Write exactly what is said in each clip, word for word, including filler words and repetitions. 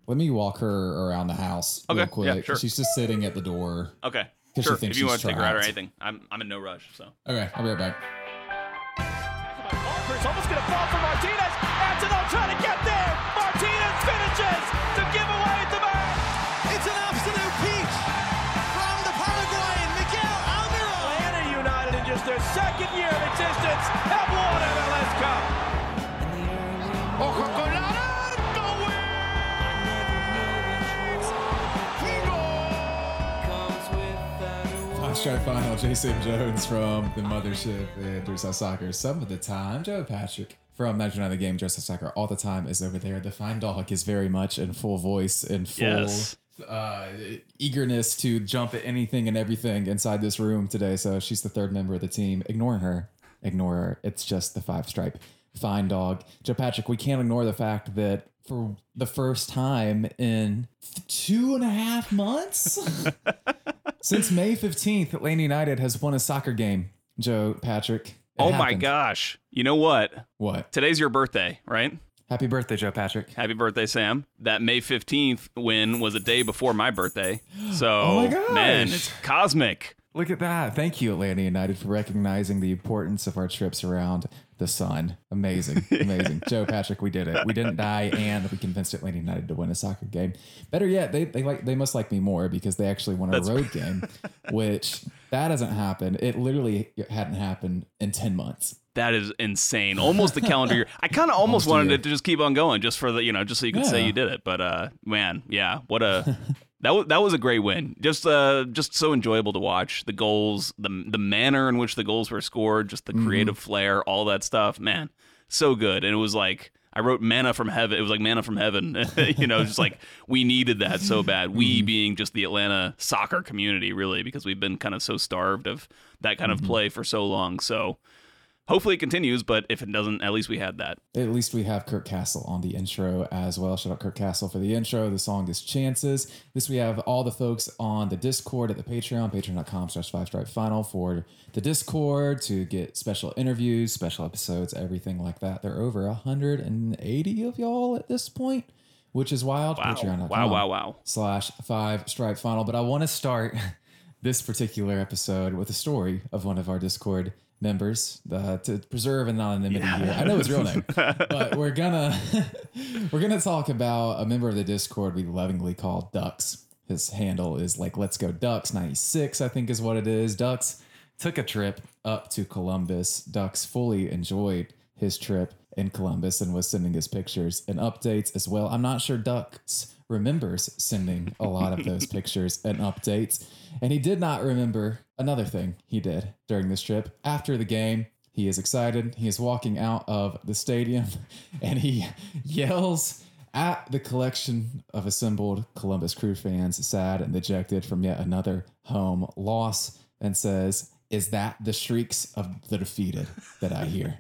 let me walk her around the house okay. real quick. Yeah, sure. She's just sitting at the door. Okay. Sure. If you want to take her out or anything, I'm I'm in no rush. So. Okay, I'll be right back. Walker's almost going to fall for Martinez. Antonov trying to get there. Martinez finishes to give away the match. It's an absolute peach from the Paraguayan Miguel Almiron. Atlanta United, in just their second year of existence, have won M L S Cup. Ojo con la Stripe final, Jason Jones from the Mothership and Dressage Soccer. Some of the time, Joe Patrick from Nigeria the Game, Dressage Soccer all the time is over there. The fine dog is very much in full voice and full yes. uh, eagerness to jump at anything and everything inside this room today. So she's the third member of the team. Ignore her. Ignore her. It's just the five stripe fine dog. Joe Patrick, we can't ignore the fact that for the first time in two and a half months... Since May fifteenth, Atlanta United has won a soccer game, Joe Patrick. It oh, happened. my gosh. You know what? What? Today's your birthday, right? Happy birthday, Joe Patrick. Happy birthday, Sam. That May fifteenth win was a day before my birthday. So, oh my gosh. man, it's cosmic. Look at that. Thank you, Atlanta United, for recognizing the importance of our trips around the sun. Amazing. Amazing. Joe Patrick, we did it. We didn't die, and we convinced Atlanta United to win a soccer game. Better yet, they they like they must like me more because they actually won a That's road game, which that hasn't happened. It literally hadn't happened in ten months. That is insane. Almost the calendar year. I kind of almost, almost wanted it to just keep on going just for the, you know, just so you could yeah. say you did it. But, uh, man, yeah, what a... That was that was a great win. Just uh, just so enjoyable to watch. The goals, the the manner in which the goals were scored, just the creative mm-hmm. flair, all that stuff. Man, so good. And it was like I wrote manna from heaven. It was like manna from heaven. you know, just like we needed that so bad. We mm-hmm. being just the Atlanta soccer community, really, because we've been kind of so starved of that kind mm-hmm. of play for so long. So. Hopefully it continues, but if it doesn't, at least we had that. At least we have Kurt Castle on the intro as well. Shout out Kurt Castle for the intro. The song is Chances. This we have all the folks on the Discord at the Patreon, patreon.com slash five stripe final for the Discord to get special interviews, special episodes, everything like that. There are over one hundred eighty of y'all at this point, which is wild. Wow. Patreon.com wow, wow, wow. slash five stripe final. But I want to start this particular episode with a story of one of our Discord members uh, to preserve anonymity yeah. here. I know his real name, but we're gonna we're gonna talk about a member of the Discord we lovingly call Ducks. His handle is like Let's Go Ducks ninety-six, I think is what it is. Ducks took a trip up to Columbus. Ducks fully enjoyed his trip in Columbus and was sending his pictures and updates as well. I'm not sure Ducks remembers sending a lot of those pictures and updates. And he did not remember another thing he did during this trip. After the game, he is excited. He is walking out of the stadium and he yells at the collection of assembled Columbus Crew fans, sad and dejected from yet another home loss, and says, "Is that the shrieks of the defeated that I hear?"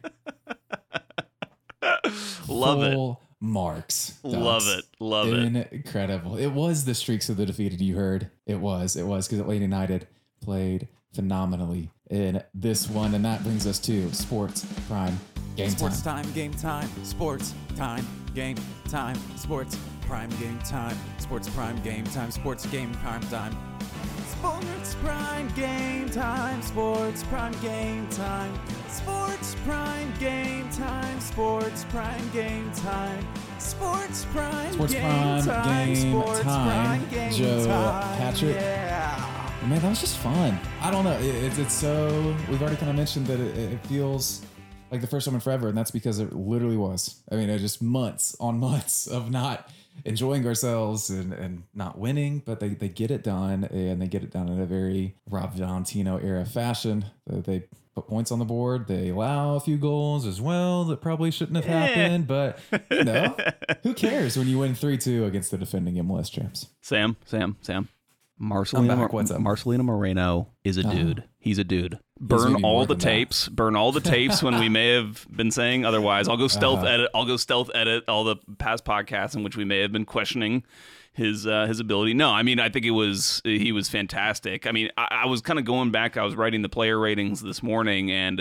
Love Full it. Marks. Ducks. Love it. Love Incredible. it. Incredible. It was the streaks of the defeated you heard. It was. It was because Atlanta United played phenomenally in this one. And that brings us to Sports Prime Game Sports Time. time, game time. Sports time, game time. Sports Prime Game Time. Sports Prime Game Time. Sports Game Prime Time. Sports Prime Game Time. Sports Prime Game Time. Sports Prime Game Time. Sports Prime Game Time. Sports Prime Sports Game Prime Time. Game Sports Time. Prime Game Joe Time. Patrick. Yeah. Man, that was just fun. I don't know. It, it's it's so we've already kind of mentioned that it, it feels like the first time in forever, and that's because it literally was. I mean, it was just months on months of not enjoying ourselves and, and not winning, but they, they get it done, and they get it done in a very Rob Valentino era fashion. They put points on the board. They allow a few goals as well that probably shouldn't have happened, but you know, who cares when you win three two against the defending M L S champs? Sam, Sam, Sam. Marcelino, back. What's up? Marcelino Moreno is a dude. Uh, He's a dude. He's Burn all the tapes. That. Burn all the tapes when we may have been saying otherwise. I'll go stealth uh, edit. I'll go stealth edit all the past podcasts in which we may have been questioning his uh, his ability. No, I mean, I think it was he was fantastic. I mean, I, I was kind of going back. I was writing the player ratings this morning, and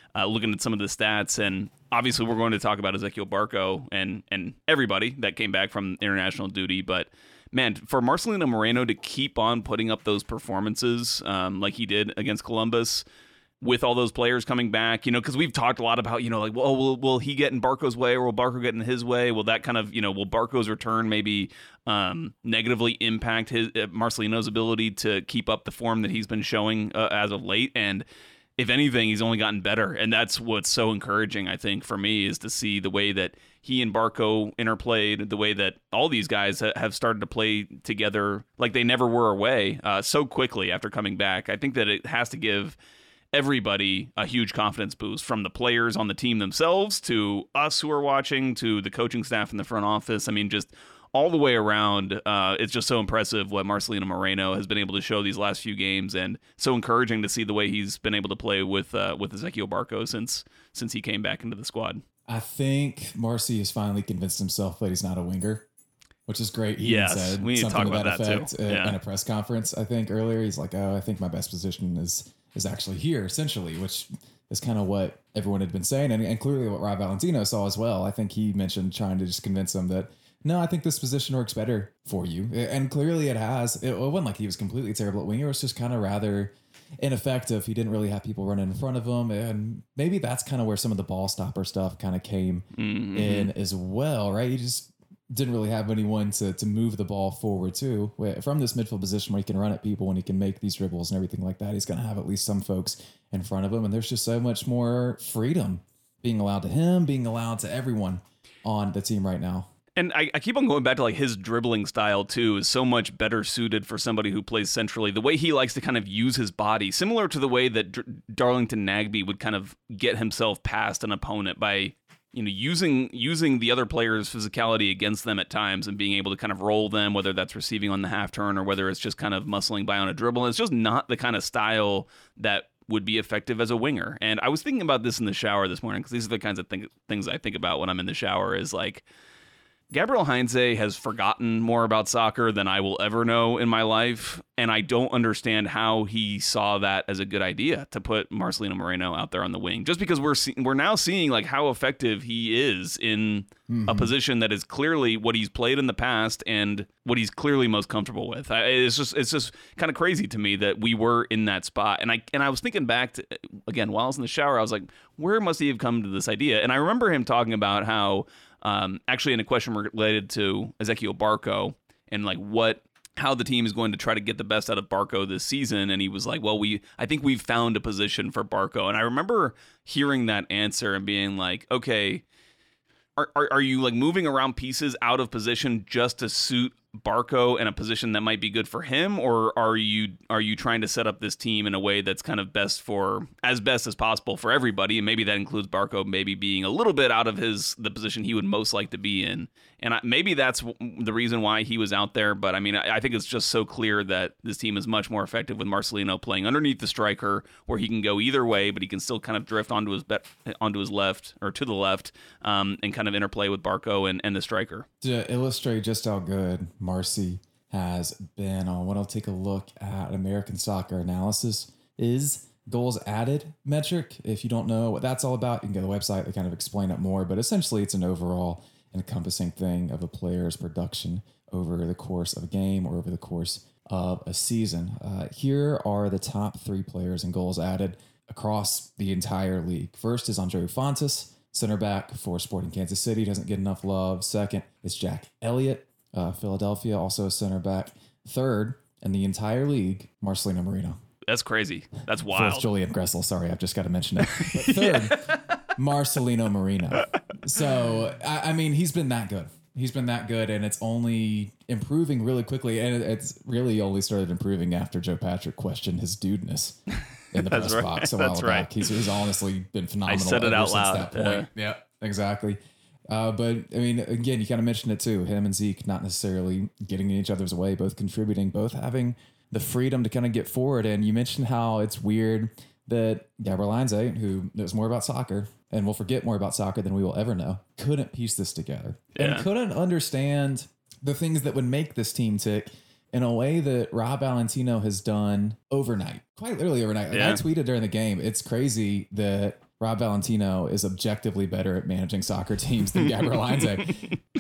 uh, looking at some of the stats. And obviously we're going to talk about Ezequiel Barco and, and everybody that came back from international duty. But man, for Marcelino Moreno to keep on putting up those performances um, like he did against Columbus, with all those players coming back, you know, because we've talked a lot about, you know, like, well, will, will he get in Barco's way or will Barco get in his way? Will that kind of, you know, will Barco's return maybe um, negatively impact his uh, Marcelino's ability to keep up the form that he's been showing uh, as of late? And if anything, he's only gotten better. And that's what's so encouraging, I think, for me, is to see the way that he and Barco interplayed, the way that all these guys ha- have started to play together like they never were away uh, so quickly after coming back. I think that it has to give everybody a huge confidence boost, from the players on the team themselves to us who are watching to the coaching staff in the front office. I mean, just all the way around, uh, it's just so impressive what Marcelino Moreno has been able to show these last few games, and so encouraging to see the way he's been able to play with uh, with Ezequiel Barco since since he came back into the squad. I think Marcy has finally convinced himself that he's not a winger, which is great. He yes, said we need to talk about that, that effect too. in, Yeah. in a press conference, I think earlier. He's like, oh, I think my best position is is actually here, essentially, which is kind of what everyone had been saying, and, and clearly what Rob Valentino saw as well. I think he mentioned trying to just convince him that, no, I think this position works better for you. And clearly it has. It wasn't like he was completely terrible at winger. It was just kind of rather ineffective. He didn't really have people running in front of him. And maybe that's kind of where some of the ball stopper stuff kind of came mm-hmm. in as well, right? He just didn't really have anyone to to move the ball forward to. From this midfield position where he can run at people and he can make these dribbles and everything like that, he's going to have at least some folks in front of him. And there's just so much more freedom being allowed to him, being allowed to everyone on the team right now. And I, I keep on going back to like his dribbling style too is so much better suited for somebody who plays centrally. The way he likes to kind of use his body, similar to the way that Dr- Darlington Nagbe would kind of get himself past an opponent by, you know, using using the other player's physicality against them at times and being able to kind of roll them, whether that's receiving on the half turn or whether it's just kind of muscling by on a dribble. And it's just not the kind of style that would be effective as a winger. And I was thinking about this in the shower this morning, because these are the kinds of thing, things I think about when I'm in the shower, is like, Gabriel Heinze has forgotten more about soccer than I will ever know in my life, and I don't understand how he saw that as a good idea to put Marcelino Moreno out there on the wing. Just because we're see- we're now seeing like how effective he is in mm-hmm. a position that is clearly what he's played in the past and what he's clearly most comfortable with. I, it's just it's just kind of crazy to me that we were in that spot. And I and I was thinking back to, again, while I was in the shower, I was like, where must he have come to this idea? And I remember him talking about how. Um, actually, in a question related to Ezequiel Barco and like what, how the team is going to try to get the best out of Barco this season, and he was like, "Well, we, I think we've found a position for Barco." And I remember hearing that answer and being like, "Okay, are are, are you like moving around pieces out of position just to suit Barco in a position that might be good for him, or are you are you trying to set up this team in a way that's kind of best for as best as possible for everybody?" And maybe that includes Barco maybe being a little bit out of his the position he would most like to be in. And I, maybe that's the reason why he was out there. But I mean, I, I think it's just so clear that this team is much more effective with Marcelino playing underneath the striker, where he can go either way, but he can still kind of drift onto his be- onto his left or to the left, um, and kind of interplay with Barco and, and the striker. To illustrate just how good Marcy has been, I want to take a look at American Soccer Analysis is goals added metric. If you don't know what that's all about, you can go to the website. They kind of explain it more, but essentially it's an overall encompassing thing of a player's production over the course of a game or over the course of a season. Uh, here are the top three players in goals added across the entire league. First is Andreu Fontes, center back for Sporting Kansas City, doesn't get enough love. Second is Jack Elliott, uh, Philadelphia, also a center back. Third, in the entire league, Marcelino Moreno. That's crazy. That's wild. Fourth, Julian Gressel. Sorry, I've just got to mention it. But third, yeah. Marcelino Moreno. So, I, I mean, he's been that good. He's been that good, and it's only improving really quickly. And it's really only started improving after Joe Patrick questioned his dudeness in the press right. box a while That's back. Right. He's, he's honestly been phenomenal. I said it ever out since loud. that point. Yeah, yeah exactly. Uh, but, I mean, again, you kind of mentioned it too. Him and Zeke not necessarily getting in each other's way, both contributing, both having the freedom to kind of get forward. And you mentioned how it's weird that Gabriel Heinze, who knows more about soccer and will forget more about soccer than we will ever know, couldn't piece this together yeah. and couldn't understand the things that would make this team tick in a way that Rob Valentino has done overnight, quite literally overnight. Like yeah. I tweeted during the game, it's crazy that Rob Valentino is objectively better at managing soccer teams than Gabriel Heinze.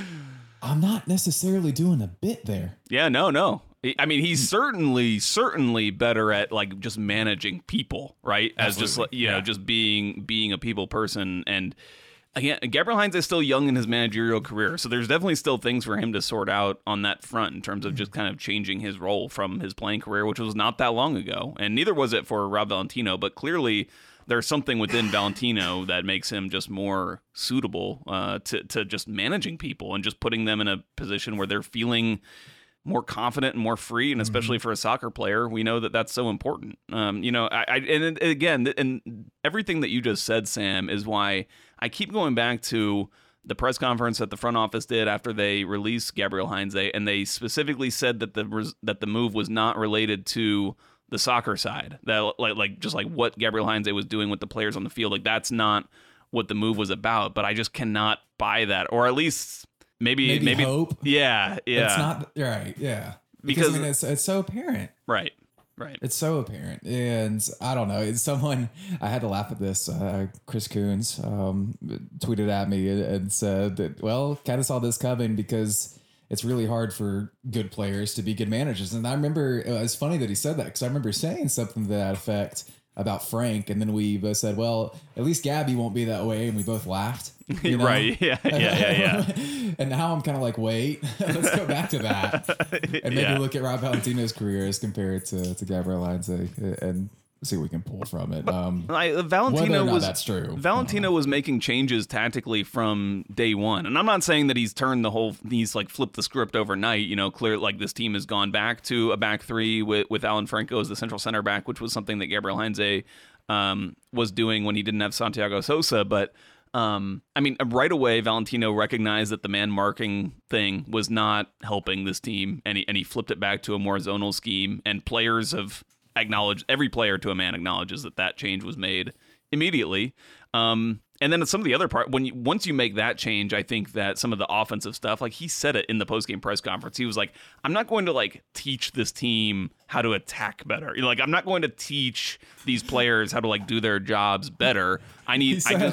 I'm not necessarily doing a bit there. Yeah, no, no. I mean, he's certainly, certainly better at like just managing people, right? As Absolutely. just like, you know, Yeah. just being being a people person. And again, Gabriel Heinze is still young in his managerial career, so there's definitely still things for him to sort out on that front in terms of just kind of changing his role from his playing career, which was not that long ago, and neither was it for Rob Valentino. But clearly, there's something within Valentino that makes him just more suitable uh, to to just managing people and just putting them in a position where they're feeling more confident and more free, and especially mm-hmm. for a soccer player, we know that that's so important. Um, you know, I, I and again, and everything that you just said, Sam, is why I keep going back to the press conference that the front office did after they released Gabriel Heinze, and they specifically said that the that the move was not related to the soccer side, that like like just like what Gabriel Heinze was doing with the players on the field, like that's not what the move was about. But I just cannot buy that, or at least. Maybe, maybe, maybe hope. Yeah, yeah. It's not right. Yeah, because, because I mean, it's it's so apparent. Right, right. It's so apparent, and I don't know. It's someone I had to laugh at this. Uh, Chris Coons um, tweeted at me and, and said that, well, kind of saw this coming because it's really hard for good players to be good managers. And I remember it's funny that he said that because I remember saying something to that effect about Frank, and then we both said, well, at least Gabby won't be that way, and we both laughed. You know? Right, yeah, yeah, yeah, yeah. And now I'm kind of like, wait, let's go back to that. And maybe yeah. look at Rob Valentino's career as compared to, to Gabriel Heinze and see what we can pull from it. Um, like, Valentino was that's true. Valentino was making changes tactically from day one, and I'm not saying that he's turned the whole, he's like flipped the script overnight. You know, clear like this team has gone back to a back three with with Alan Franco as the central center back, which was something that Gabriel Heinze um, was doing when he didn't have Santiago Sosa, but. Um, I mean, right away, Valentino recognized that the man marking thing was not helping this team, and he, and he flipped it back to a more zonal scheme. And players have acknowledged, every player to a man acknowledges that that change was made immediately. Um, and then some of the other part, when you, once you make that change, I think that some of the offensive stuff, like he said it in the postgame press conference, he was like, I'm not going to like teach this team how to attack better. You know, like, I'm not going to teach these players how to like do their jobs better. I need, he said, I just,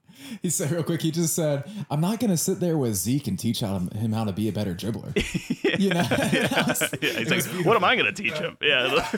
he said real quick, he just said, I'm not going to sit there with Zeke and teach him, him how to be a better dribbler. You know? Yeah, he's like, what am I going to teach him? Yeah.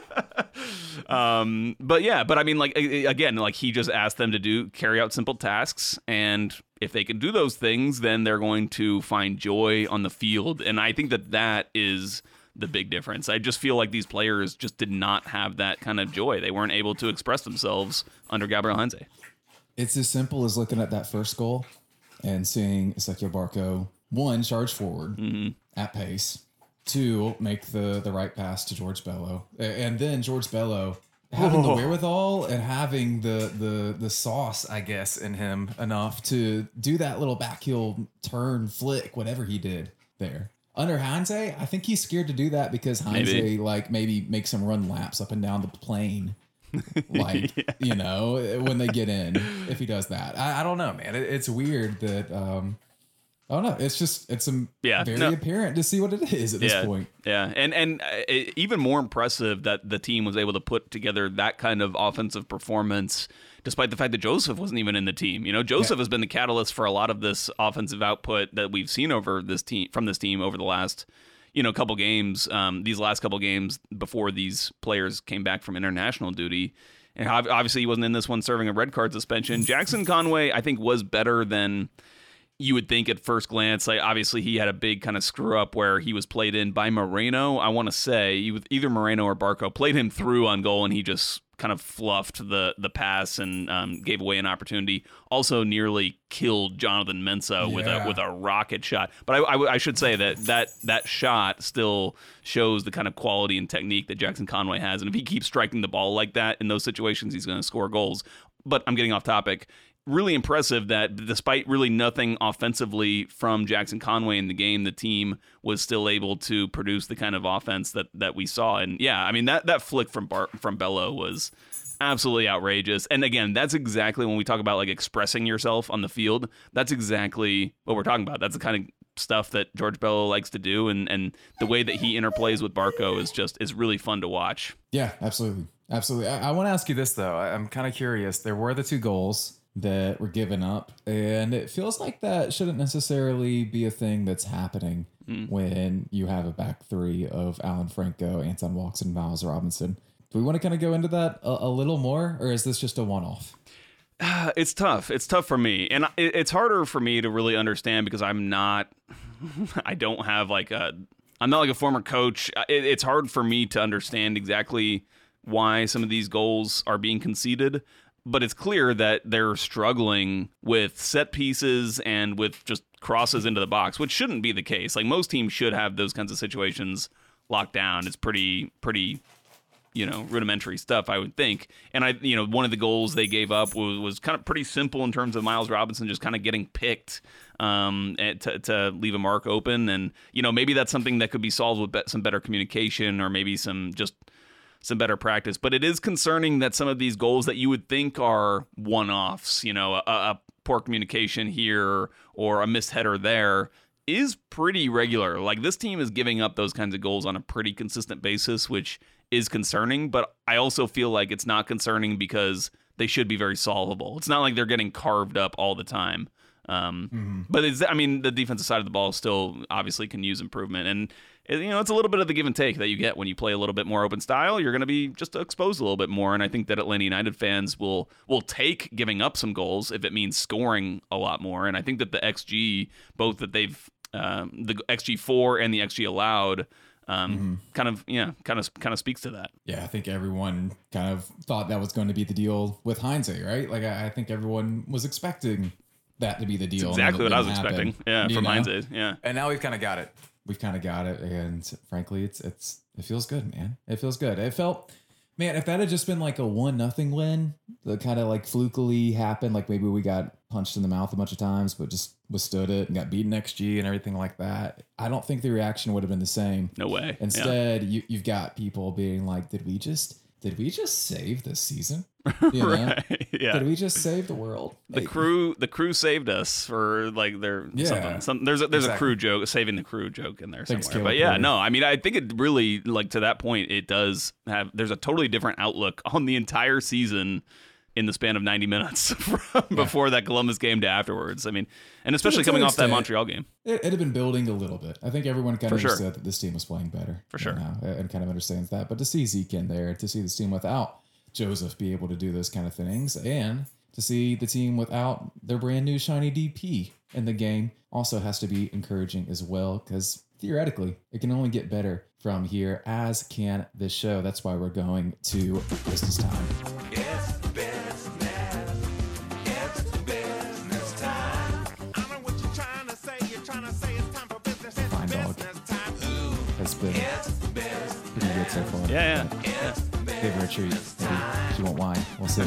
um, but yeah, but I mean, like, again, like he just asked them to do, carry out simple tasks. And if they can do those things, then they're going to find joy on the field. And I think that that is the big difference. I just feel like these players just did not have that kind of joy. They weren't able to express themselves under Gabriel Heinze. It's as simple as looking at that first goal and seeing Ezequiel Barco, one, charge forward mm-hmm. at pace, two, make the, the right pass to George Bello, and then George Bello having oh. the wherewithal and having the, the the sauce, I guess, in him enough to do that little backheel turn flick, whatever he did there. Under Heinze, I think he's scared to do that because Heinze maybe. like maybe makes him run laps up and down the plane. like yeah. you know when they get in, if he does that, I, I don't know, man. It, it's weird that um I don't know. It's just it's a yeah, very no. apparent to see what it is at yeah, this point. Yeah, and and it, even more impressive that the team was able to put together that kind of offensive performance, despite the fact that Joseph wasn't even in the team. You know, Joseph yeah. has been the catalyst for a lot of this offensive output that we've seen over this team from this team over the last. You know, couple games, um, these last couple games before these players came back from international duty. And obviously he wasn't in this one serving a red card suspension. Jackson Conway, I think, was better than you would think at first glance. Like, obviously he had a big kind of screw up where he was played in by Moreno. I want to say either Moreno or Barco played him through on goal, and he just kind of fluffed the the pass and um, gave away an opportunity. Also nearly killed Jonathan Mensah yeah. with a with a rocket shot. But I, I, I should say that, that that shot still shows the kind of quality and technique that Jackson Conway has. And if he keeps striking the ball like that in those situations, he's going to score goals. But I'm getting off topic. Really impressive that despite really nothing offensively from Jackson Conway in the game, the team was still able to produce the kind of offense that, that we saw. And yeah, I mean, that, that flick from Bar- from Bello was absolutely outrageous. And again, that's exactly when we talk about like expressing yourself on the field. That's exactly what we're talking about. That's the kind of stuff that George Bello likes to do. And, and the way that he interplays with Barco is just is really fun to watch. Yeah, absolutely. Absolutely. I, I want to ask you this, though. I, I'm kind of curious. There were the two goals that were given up, and it feels like that shouldn't necessarily be a thing that's happening mm. when you have a back three of Alan Franco, Anton Walkes, and Miles Robinson. Do we want to kind of go into that a, a little more, or is this just a one-off? Uh, it's tough. It's tough for me. And it, it's harder for me to really understand because I'm not, I don't have like a, I'm not like a former coach. It, it's hard for me to understand exactly why some of these goals are being conceded. But it's clear that they're struggling with set pieces and with just crosses into the box, which shouldn't be the case. Like most teams should have those kinds of situations locked down. It's pretty, pretty, you know, rudimentary stuff, I would think. And I, you know, one of the goals they gave up was, was kind of pretty simple in terms of Miles Robinson just kind of getting picked um, to, to leave a mark open. And, you know, maybe that's something that could be solved with be- some better communication or maybe some just some better practice. But it is concerning that some of these goals that you would think are one-offs, you know, a, a poor communication here or a missed header there is pretty regular. Like this team is giving up those kinds of goals on a pretty consistent basis, which is concerning, but I also feel like it's not concerning because they should be very solvable. It's not like they're getting carved up all the time. Um, mm-hmm. But it's, I mean, the defensive side of the ball still obviously can use improvement. And, you know, it's a little bit of the give and take that you get when you play a little bit more open style. You're going to be just exposed a little bit more. And I think that Atlanta United fans will will take giving up some goals if it means scoring a lot more. And I think that the X G, both that they've, um, the X G for and the X G allowed, Um, mm-hmm. kind of, yeah, kind of, kind of speaks to that. Yeah, I think everyone kind of thought that was going to be the deal with Heinze, right? Like, I, I think everyone was expecting that to be the deal. That's exactly what I was happen. expecting. Yeah, you from know? Heinze. Yeah, and now we've kind of got it. We've kind of got it, and frankly, it's it's it feels good, man. It feels good. It felt, man, if that had just been like a one nothing win, that kind of like flukily happened, like maybe we got punched in the mouth a bunch of times, but just withstood it and got beaten X G and everything like that, I don't think the reaction would have been the same. No way. Instead, yeah. you, you've got people being like, did we just did we just save this season? You know? Right. Yeah. Did we just save the world? The hey. crew the crew saved us for like their yeah. something. Some, there's a, there's exactly. a crew joke, saving the crew joke in there Thanks, somewhere. But yeah, no, I mean, I think it really, like to that point, it does have, there's a totally different outlook on the entire season in the span of ninety minutes from yeah. before that Columbus game to afterwards. I mean, and especially coming off that Montreal game. It, it had been building a little bit. I think everyone kind For of sure. understood that this team was playing better. For sure. Now, and kind of understands that. But to see Zeke in there, to see this team without Joseph be able to do those kind of things, and to see the team without their brand new shiny D P in the game also has to be encouraging as well, because theoretically, it can only get better from here, as can this show. That's why we're going to Business Time. It's business. It's business time. I know what you're trying to say. You're trying to say it's time for business. It's Fine business dog. time. Ooh, has been pretty good so far. Yeah, yeah. yeah. Give her a treat. Maybe she won't whine. We'll see.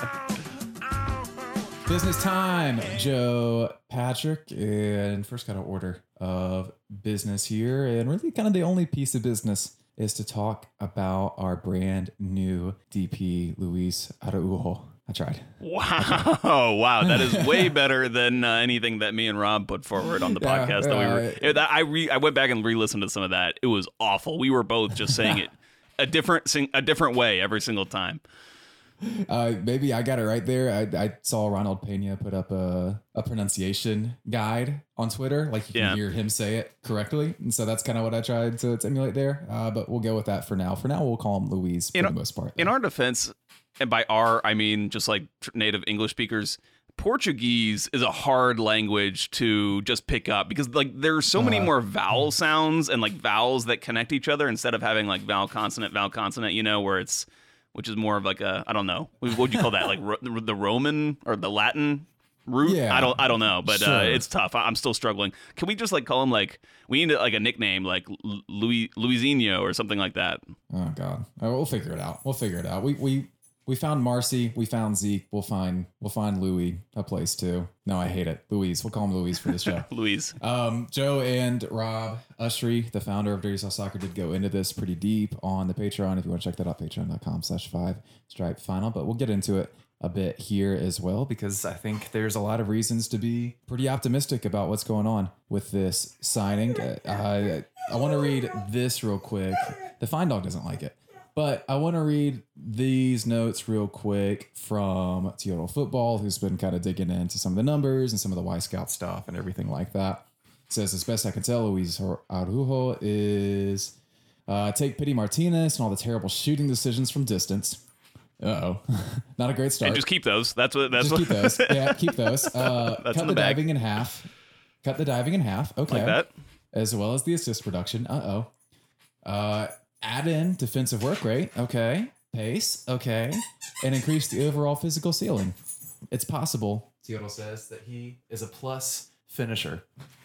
Business time, Joe Patrick. And first got an order of business here. And really kind of the only piece of business is to talk about our brand new D P, Luis Araujo. I tried. Wow. Wow. That is way better than uh, anything that me and Rob put forward on the yeah, podcast. That uh, we were, it, that I re, I went back and re-listened to some of that. It was awful. We were both just saying it a different a different way every single time. Uh, maybe I got it right there. I, I saw Ronald Pena put up a, a pronunciation guide on Twitter. Like you yeah. can hear him say it correctly. And so that's kind of what I tried to, to emulate there. Uh, but we'll go with that for now. For now, we'll call him Luis for in the most part. Though. In our defense, and by our, I mean just like native English speakers, Portuguese is a hard language to just pick up because like there are so many uh, more vowel sounds and like vowels that connect each other instead of having like vowel consonant, vowel consonant, you know, where it's, which is more of like a, I don't know, what would you call that? Like ro- the Roman or the Latin root? Yeah, I don't, I don't know, but sure. uh, it's tough. I- I'm still struggling. Can we just like call him like, we need like a nickname like Louis, Luisinho or something like that. Oh God. Right, we'll figure it out. We'll figure it out. We, we, We found Marcy. We found Zeke. We'll find we'll find Louis a place too. No, I hate it. Louise. We'll call him Louise for this show. Louise. Um, Joe and Rob Usry, the founder of Dirty South Soccer, did go into this pretty deep on the Patreon. If you want to check that out, patreon.com slash five stripe final. But we'll get into it a bit here as well, because I think there's a lot of reasons to be pretty optimistic about what's going on with this signing. Uh, I, I want to read this real quick. The Fine Dog doesn't like it. But I want to read these notes real quick from Total Football, who's been kind of digging into some of the numbers and some of the Y Scout stuff and everything like that. It says, as best I can tell, Luis Araujo is uh, take Pity Martinez and all the terrible shooting decisions from distance. Uh-oh. Not a great start. And just keep those. That's what. That's just what. keep those. Yeah, keep those. Uh, That's cut in the, the bag. diving in half. Cut the diving in half. Okay. Like that. As well as the assist production. Uh-oh. Uh, add in defensive work rate. Okay. Pace. Okay. And increase the overall physical ceiling. It's possible, Teodoro says, that he is a plus finisher.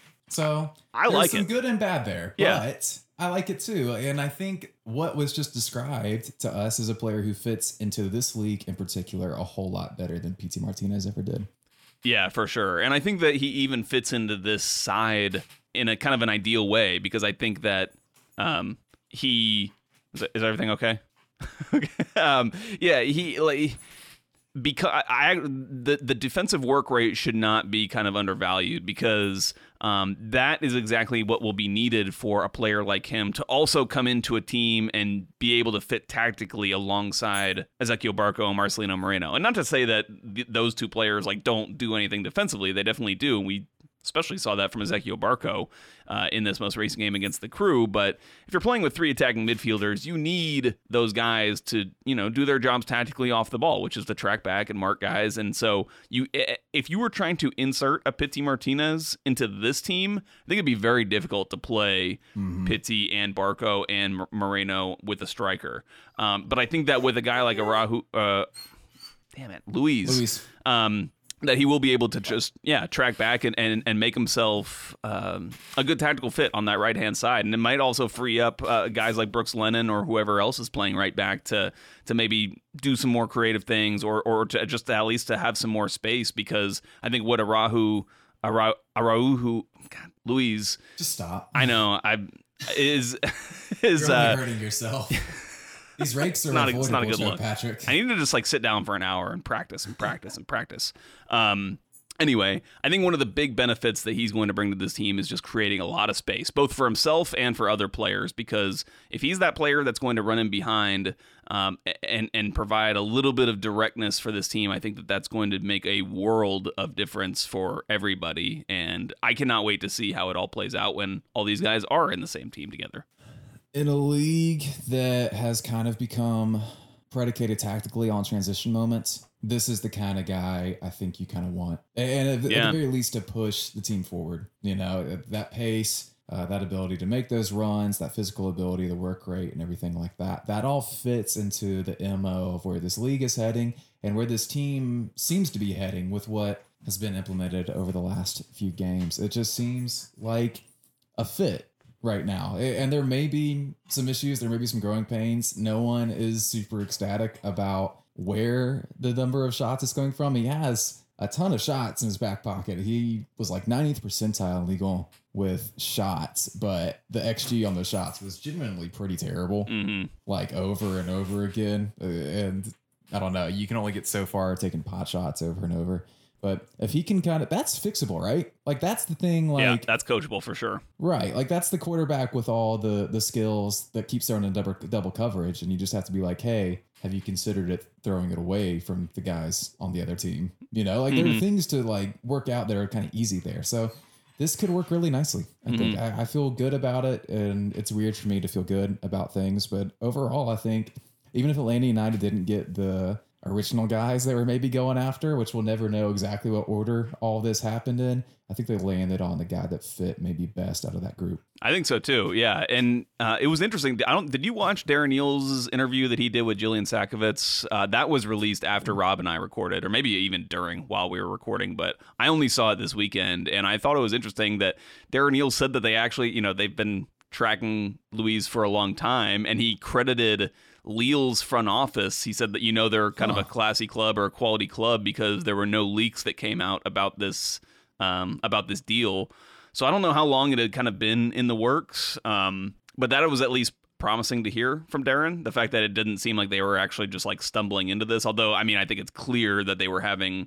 So I there's like some it. good and bad there. Yeah. But I like it too. And I think what was just described to us is a player who fits into this league in particular a whole lot better than P T Martinez ever did. Yeah, for sure. And I think that he even fits into this side in a kind of an ideal way, because I think that um, he is, is everything okay? Okay. um, yeah, he like because I the the defensive work rate should not be kind of undervalued, because um, that is exactly what will be needed for a player like him to also come into a team and be able to fit tactically alongside Ezequiel Barco and Marcelino Moreno. And not to say that th- those two players like don't do anything defensively, they definitely do. We especially saw that from Ezequiel Barco uh, in this most recent game against the Crew. But if you're playing with three attacking midfielders, you need those guys to, you know, do their jobs tactically off the ball, which is to track back and mark guys. And so you, if you were trying to insert a Pity Martinez into this team, I think it'd be very difficult to play mm-hmm. Pity and Barco and Moreno with a striker. Um, but I think that with a guy like Araujo, uh, damn it, Luis, Luis. Um, that he will be able to just, yeah, track back and, and, and make himself um, a good tactical fit on that right-hand side. And it might also free up uh, guys like Brooks Lennon or whoever else is playing right back to to maybe do some more creative things, or or to just at least to have some more space, because I think what Araujo, Araujo, Araujo God, Luis. Just stop. I know. I is is You're only uh, hurting yourself. These rakes are not a, avoidable, it's not a good Joe look. Patrick. I need to just like sit down for an hour and practice and practice and practice. Um, anyway, I think one of the big benefits that he's going to bring to this team is just creating a lot of space, both for himself and for other players, because if he's that player that's going to run in behind um, and, and provide a little bit of directness for this team, I think that that's going to make a world of difference for everybody. And I cannot wait to see how it all plays out when all these guys are in the same team together. In a league that has kind of become predicated tactically on transition moments, this is the kind of guy I think you kind of want. And at, yeah. at the very least, to push the team forward. You know, that pace, uh, that ability to make those runs, that physical ability, the work rate, and everything like that. That all fits into the M O of where this league is heading and where this team seems to be heading with what has been implemented over the last few games. It just seems like a fit right now. And there may be some issues. There may be some growing pains. No one is super ecstatic about where the number of shots is going from. He has a ton of shots in his back pocket. He was like ninetieth percentile legal with shots, but the X G on those shots was genuinely pretty terrible, Mm-hmm. like over and over again. And I don't know, you can only get so far taking pot shots over and over. But if he can kind of, that's fixable, right? Like that's the thing. Like Yeah, that's coachable for sure. Right. Like that's the quarterback with all the the skills that keeps throwing in double, double coverage. And you just have to be like, hey, have you considered it throwing it away from the guys on the other team? You know, like mm-hmm. there are things to like work out that are kind of easy there. So this could work really nicely. I mm-hmm. think I, I feel good about it. And it's weird for me to feel good about things. But overall, I think even if Atlanta United didn't get the original guys that were maybe going after, which we'll never know exactly what order all this happened in, I think they landed on the guy that fit maybe best out of that group. I think so too. Yeah, and uh, it was interesting. I don't. Did you watch Darren Neal's interview that he did with Jillian Sakovits? Uh, that was released after Rob and I recorded, or maybe even during while we were recording. But I only saw it this weekend, and I thought it was interesting that Darren Neal said that they actually, you know, they've been tracking Luis for a long time, and he credited Lille's front office. He said that, you know, they're kind huh. of a classy club or a quality club because there were no leaks that came out about this um, about this deal. So I don't know how long it had kind of been in the works, um, but that was at least promising to hear from Darren. The fact that it didn't seem like they were actually just like stumbling into this. Although, I mean, I think it's clear that they were having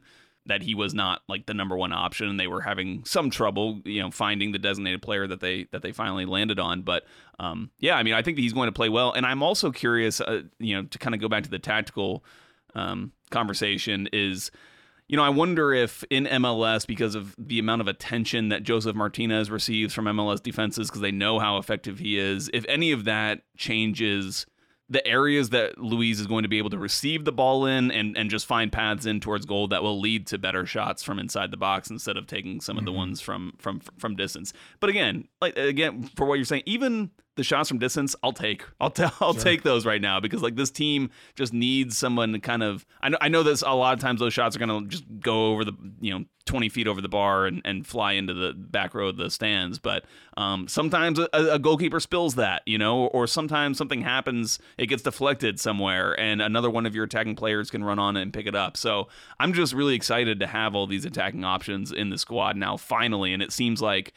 that he was not like the number one option, and they were having some trouble, you know, finding the designated player that they that they finally landed on. But um, yeah, I mean, I think that he's going to play well, and I'm also curious, uh, you know, to kind of go back to the tactical um, conversation is. You know, I wonder if in M L S, because of the amount of attention that Joseph Martinez receives from M L S defenses, because they know how effective he is, if any of that changes the areas that Luis is going to be able to receive the ball in and, and just find paths in towards goal that will lead to better shots from inside the box instead of taking some mm-hmm. of the ones from from from distance. But again, like again, for what you're saying, even the shots from distance, I'll take. I'll t- I'll sure. take those right now because like this team just needs someone to kind of. I know I know that a lot of times those shots are going to just go over the you know twenty feet over the bar and, and fly into the back row of the stands. But um, sometimes a, a goalkeeper spills that, you know, or, or sometimes something happens, it gets deflected somewhere, and another one of your attacking players can run on it and pick it up. So I'm just really excited to have all these attacking options in the squad now, finally, and it seems like.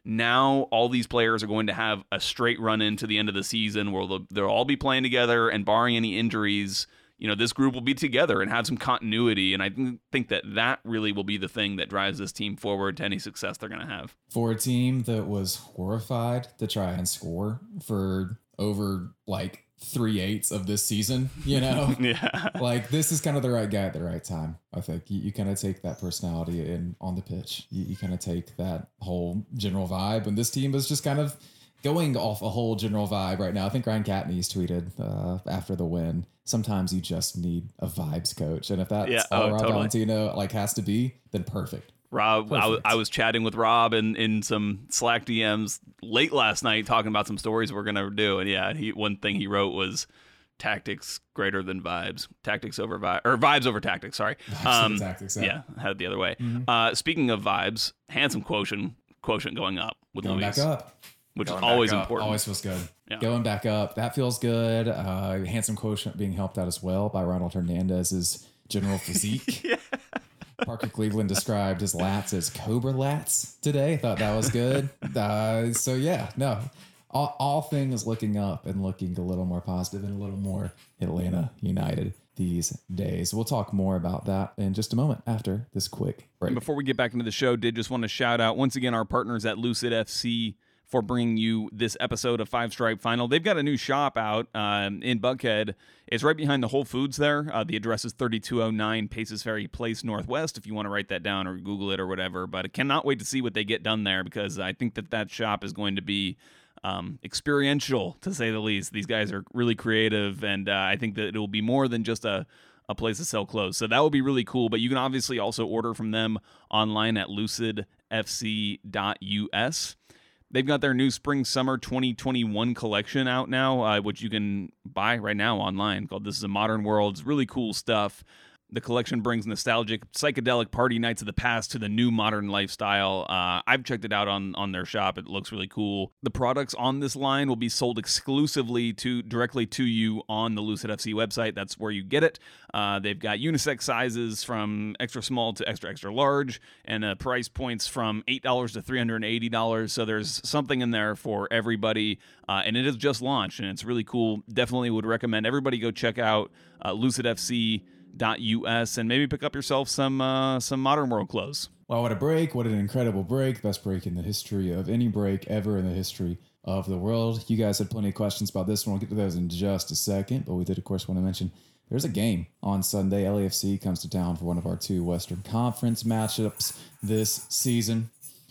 Now all these players are going to have a straight run into the end of the season where they'll, they'll all be playing together, and barring any injuries, you know, this group will be together and have some continuity. And I think that that really will be the thing that drives this team forward to any success they're going to have. For a team that was horrified to try and score for over like three eighths of this season, you know, yeah, like this is kind of the right guy at the right time. I think you, you kind of take that personality in on the pitch. You, you kind of take that whole general vibe, and this team is just kind of going off a whole general vibe right now. I think Ryan Katniss tweeted uh, after the win, sometimes you just need a vibes coach. And if that's yeah, all oh, Rob totally. Valentino like has to be, then perfect. Rob, I, w- I was chatting with Rob in, in some Slack D Ms late last night talking about some stories we're going to do. And yeah, he one thing he wrote was tactics greater than vibes. Tactics over vibes. Or vibes over tactics, sorry. Um, tactics, yeah. yeah, I had it the other way. Mm-hmm. Uh, speaking of vibes, handsome quotient quotient going up with going Luis. back up. Which going is always up. important. Always feels good. Yeah. Going back up. That feels good. Uh, handsome quotient being helped out as well by Ronald Hernandez's general physique. yeah. Parker Cleveland described his lats as Cobra lats today. Thought that was good. Uh, so yeah, no, all, all things looking up and looking a little more positive and a little more Atlanta United these days. We'll talk more about that in just a moment after this quick break. And before we get back into the show, did just want to shout out once again our partners at Lucid F C for bringing you this episode of Five Stripe Final. They've got a new shop out um, in Buckhead. It's right behind the Whole Foods there. Uh, the address is thirty-two oh nine Paces Ferry Place Northwest, if you want to write that down or Google it or whatever. But I cannot wait to see what they get done there because I think that that shop is going to be um, experiential, to say the least. These guys are really creative, and uh, I think that it will be more than just a a place to sell clothes. So that will be really cool. But you can obviously also order from them online at lucid f c dot u s. They've got their new spring summer twenty twenty-one collection out now, uh, which you can buy right now online, called This is a Modern World. It's really cool stuff. The collection brings nostalgic, psychedelic party nights of the past to the new modern lifestyle. Uh, I've checked it out on, on their shop. It looks really cool. The products on this line will be sold exclusively to directly to you on the Lucid F C website. That's where you get it. Uh, they've got unisex sizes from extra small to extra, extra large, and uh, price points from eight dollars to three hundred eighty dollars. So there's something in there for everybody. Uh, and it is just launched, and it's really cool. Definitely would recommend everybody go check out uh, lucid f c dot u s and maybe pick up yourself some uh, some Modern World clothes. Wow, what a break. What an incredible break. Best break in the history of any break ever in the history of the world. You guys had plenty of questions about this one. We'll get to those in just a second. But we did, of course, want to mention there's a game on Sunday. L A F C comes to town for one of our two Western Conference matchups this season.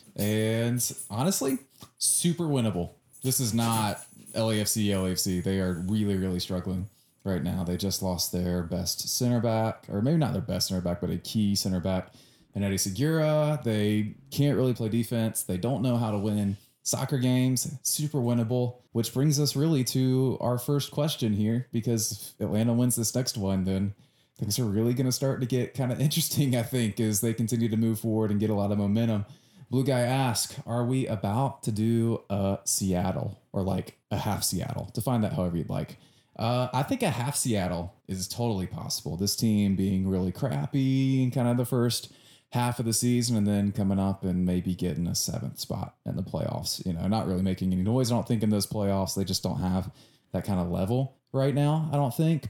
And honestly, super winnable. This is not L A F C, L A F C. They are really, really struggling right now. They just lost their best center back, or maybe not their best center back, but a key center back, and Eddie Segura. They can't really play defense. They don't know how to win soccer games. Super winnable, which brings us really to our first question here, because if Atlanta wins this next one, then things are really going to start to get kind of interesting, I think, as they continue to move forward and get a lot of momentum. Blue Guy asks, are we about to do a Seattle, or like a half Seattle? Define that however you'd like. Uh, I think a half Seattle is totally possible. This team being really crappy in kind of the first half of the season, and then coming up and maybe getting a seventh spot in the playoffs. You know, not really making any noise, I don't think, in those playoffs. They just don't have that kind of level right now, I don't think. But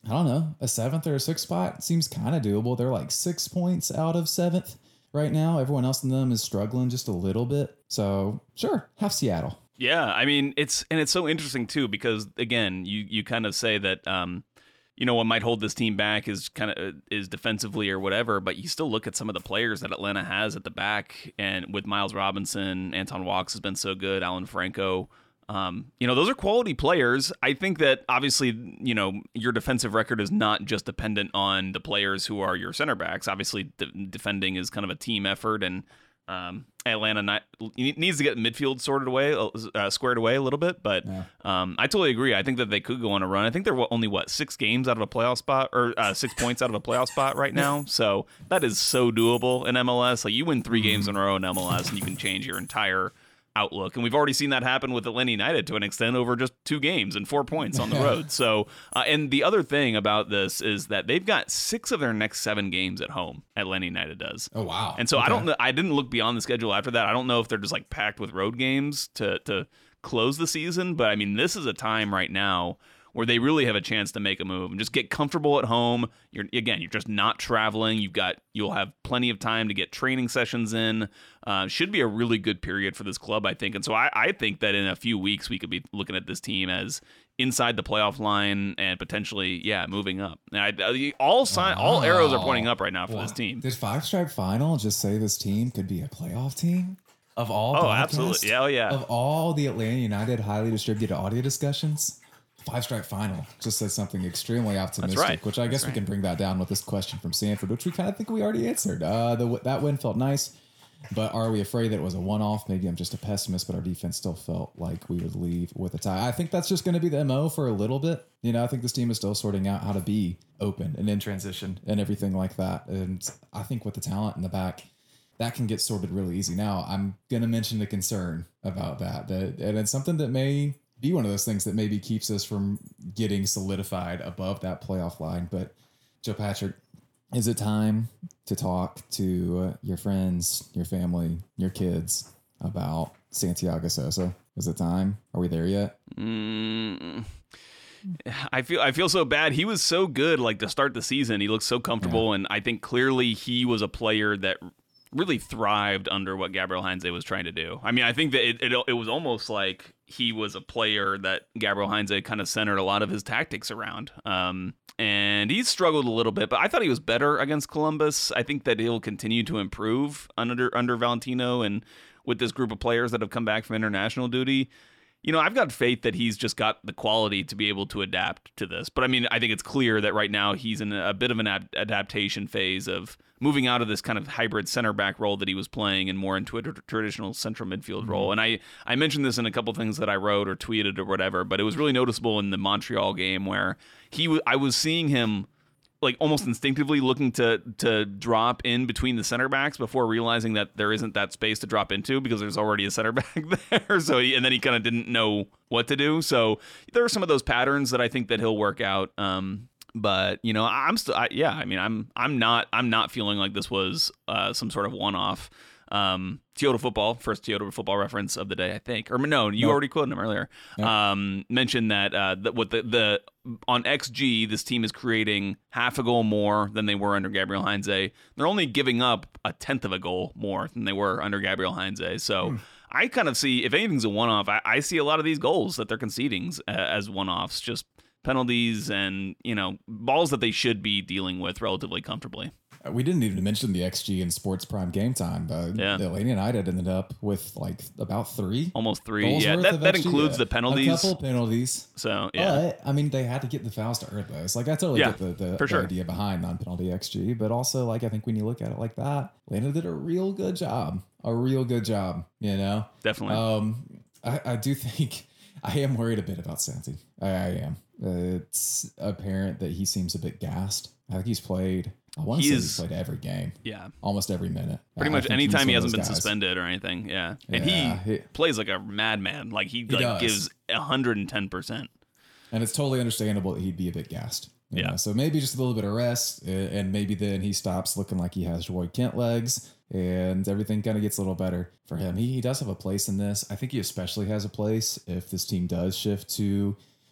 I don't know, a seventh or a sixth spot seems kind of doable. They're like six points out of seventh right now. Everyone else in them is struggling just a little bit. So sure, have Seattle. Yeah, I mean, it's and it's so interesting too because again, you you kind of say that um, you know, what might hold this team back is kind of is defensively or whatever, but you still look at some of the players that Atlanta has at the back, and with Miles Robinson, Anton Walks has been so good, Alan Franco. Um, you know, those are quality players. I think that obviously, you know, your defensive record is not just dependent on the players who are your center backs. Obviously, de- defending is kind of a team effort, and um, Atlanta not, needs to get midfield sorted away, uh, squared away a little bit. But Yeah. um, I totally agree. I think that they could go on a run. I think they're only what six games out of a playoff spot, or uh, six points out of a playoff spot right now. So that is so doable in M L S. Like you win three games in a row in M L S, and you can change your entire outlook. And we've already seen that happen with Atlanta United to an extent over just two games and four points on the road. So, uh, and the other thing about this is that they've got six of their next seven games at home. Atlanta United does. Oh, wow. And so Okay. I don't know. I didn't look beyond the schedule after that. I don't know if they're just like packed with road games to to close the season. But I mean, this is a time right now where they really have a chance to make a move and just get comfortable at home. You're again, you're just not traveling. You've got you'll have plenty of time to get training sessions in. Uh, should be a really good period for this club, I think. And so I, I think that in a few weeks we could be looking at this team as inside the playoff line and potentially, yeah, moving up. And I, all sign, all arrows are pointing up right now for Wow. this team. Did Five Stripe Final just say this team could be a playoff team? Of all Oh, podcasts? absolutely. Yeah, oh, yeah. Of all the Atlanta United highly distributed audio discussions, Five Stripe Final just said something extremely optimistic, right. which I guess we can bring that down with this question from Sanford, which we kind of think we already answered. Uh, the, that win felt nice, but are we afraid that it was a one-off? Maybe I'm just a pessimist, but our defense still felt like we would leave with a tie. I think that's just going to be the M O for a little bit. You know, I think this team is still sorting out how to be open and in transition and everything like that. And I think with the talent in the back, that can get sorted really easy. Now, I'm going to mention the concern about that, that, and it's something that may be one of those things that maybe keeps us from getting solidified above that playoff line. But Joe Patrick, is it time to talk to uh, your friends, your family, your kids about Santiago Sosa? Is it time? Are we there yet? Mm, I feel I feel so bad. He was so good, like to start the season. He looked so comfortable, and I think clearly he was a player that really thrived under what Gabriel Heinze was trying to do. I mean, I think that it, it it was almost like he was a player that Gabriel Heinze kind of centered a lot of his tactics around. Um, and he's struggled a little bit, but I thought he was better against Columbus. I think that he'll continue to improve under under Valentino and with this group of players that have come back from international duty. You know, I've got faith that he's just got the quality to be able to adapt to this. But I mean, I think it's clear that right now he's in a bit of an ad- adaptation phase of moving out of this kind of hybrid center back role that he was playing and more into a tr- traditional central midfield mm-hmm. role. And I, I mentioned this in a couple things that I wrote or tweeted or whatever, but it was really noticeable in the Montreal game where he w- I was seeing him like almost instinctively looking to to drop in between the center backs before realizing that there isn't that space to drop into because there's already a center back there. So he, and then he kind of didn't know what to do. So there are some of those patterns that I think that he'll work out. Um, but you know, I'm still, I, yeah, I mean, I'm I'm not I'm not feeling like this was uh, some sort of one-off. Um, Toyota Football, first Toyota Football reference of the day, I think. Or no, you nope. already quoted him earlier. Yep. Um, mentioned that uh, that what the the on X G, this team is creating half a goal more than they were under Gabriel Heinze. They're only giving up a tenth of a goal more than they were under Gabriel Heinze. So mm. I kind of see, if anything's a one-off, I, I see a lot of these goals that they're conceding uh, as one-offs, just penalties and, you know, balls that they should be dealing with relatively comfortably. We didn't even mention the X G in Sports Prime Game Time. Uh, yeah. Atlanta United ended up with like about three. Almost three. Yeah, that, that includes the penalties. A couple penalties. So, yeah. But, I mean, they had to get the fouls to earn those. Like, I totally yeah, get the, the, the sure. idea behind non-penalty X G. But also, like, I think when you look at it like that, Atlanta did a real good job. A real good job, you know? Definitely. Um, I, I do think I am worried a bit about Santi. I, I am. Uh, it's apparent that he seems a bit gassed. I think he's played... I want to say he's played every game. Yeah. Almost every minute. Pretty I much anytime he hasn't been guys. suspended or anything. Yeah. And yeah, he, he plays like a madman. Like he, he like does. gives one hundred ten percent. And it's totally understandable that he'd be a bit gassed. Yeah. Know? So maybe just a little bit of rest, and maybe then he stops looking like he has Roy Kent legs, and everything kind of gets a little better for him. He, he does have a place in this. I think he especially has a place if this team does shift to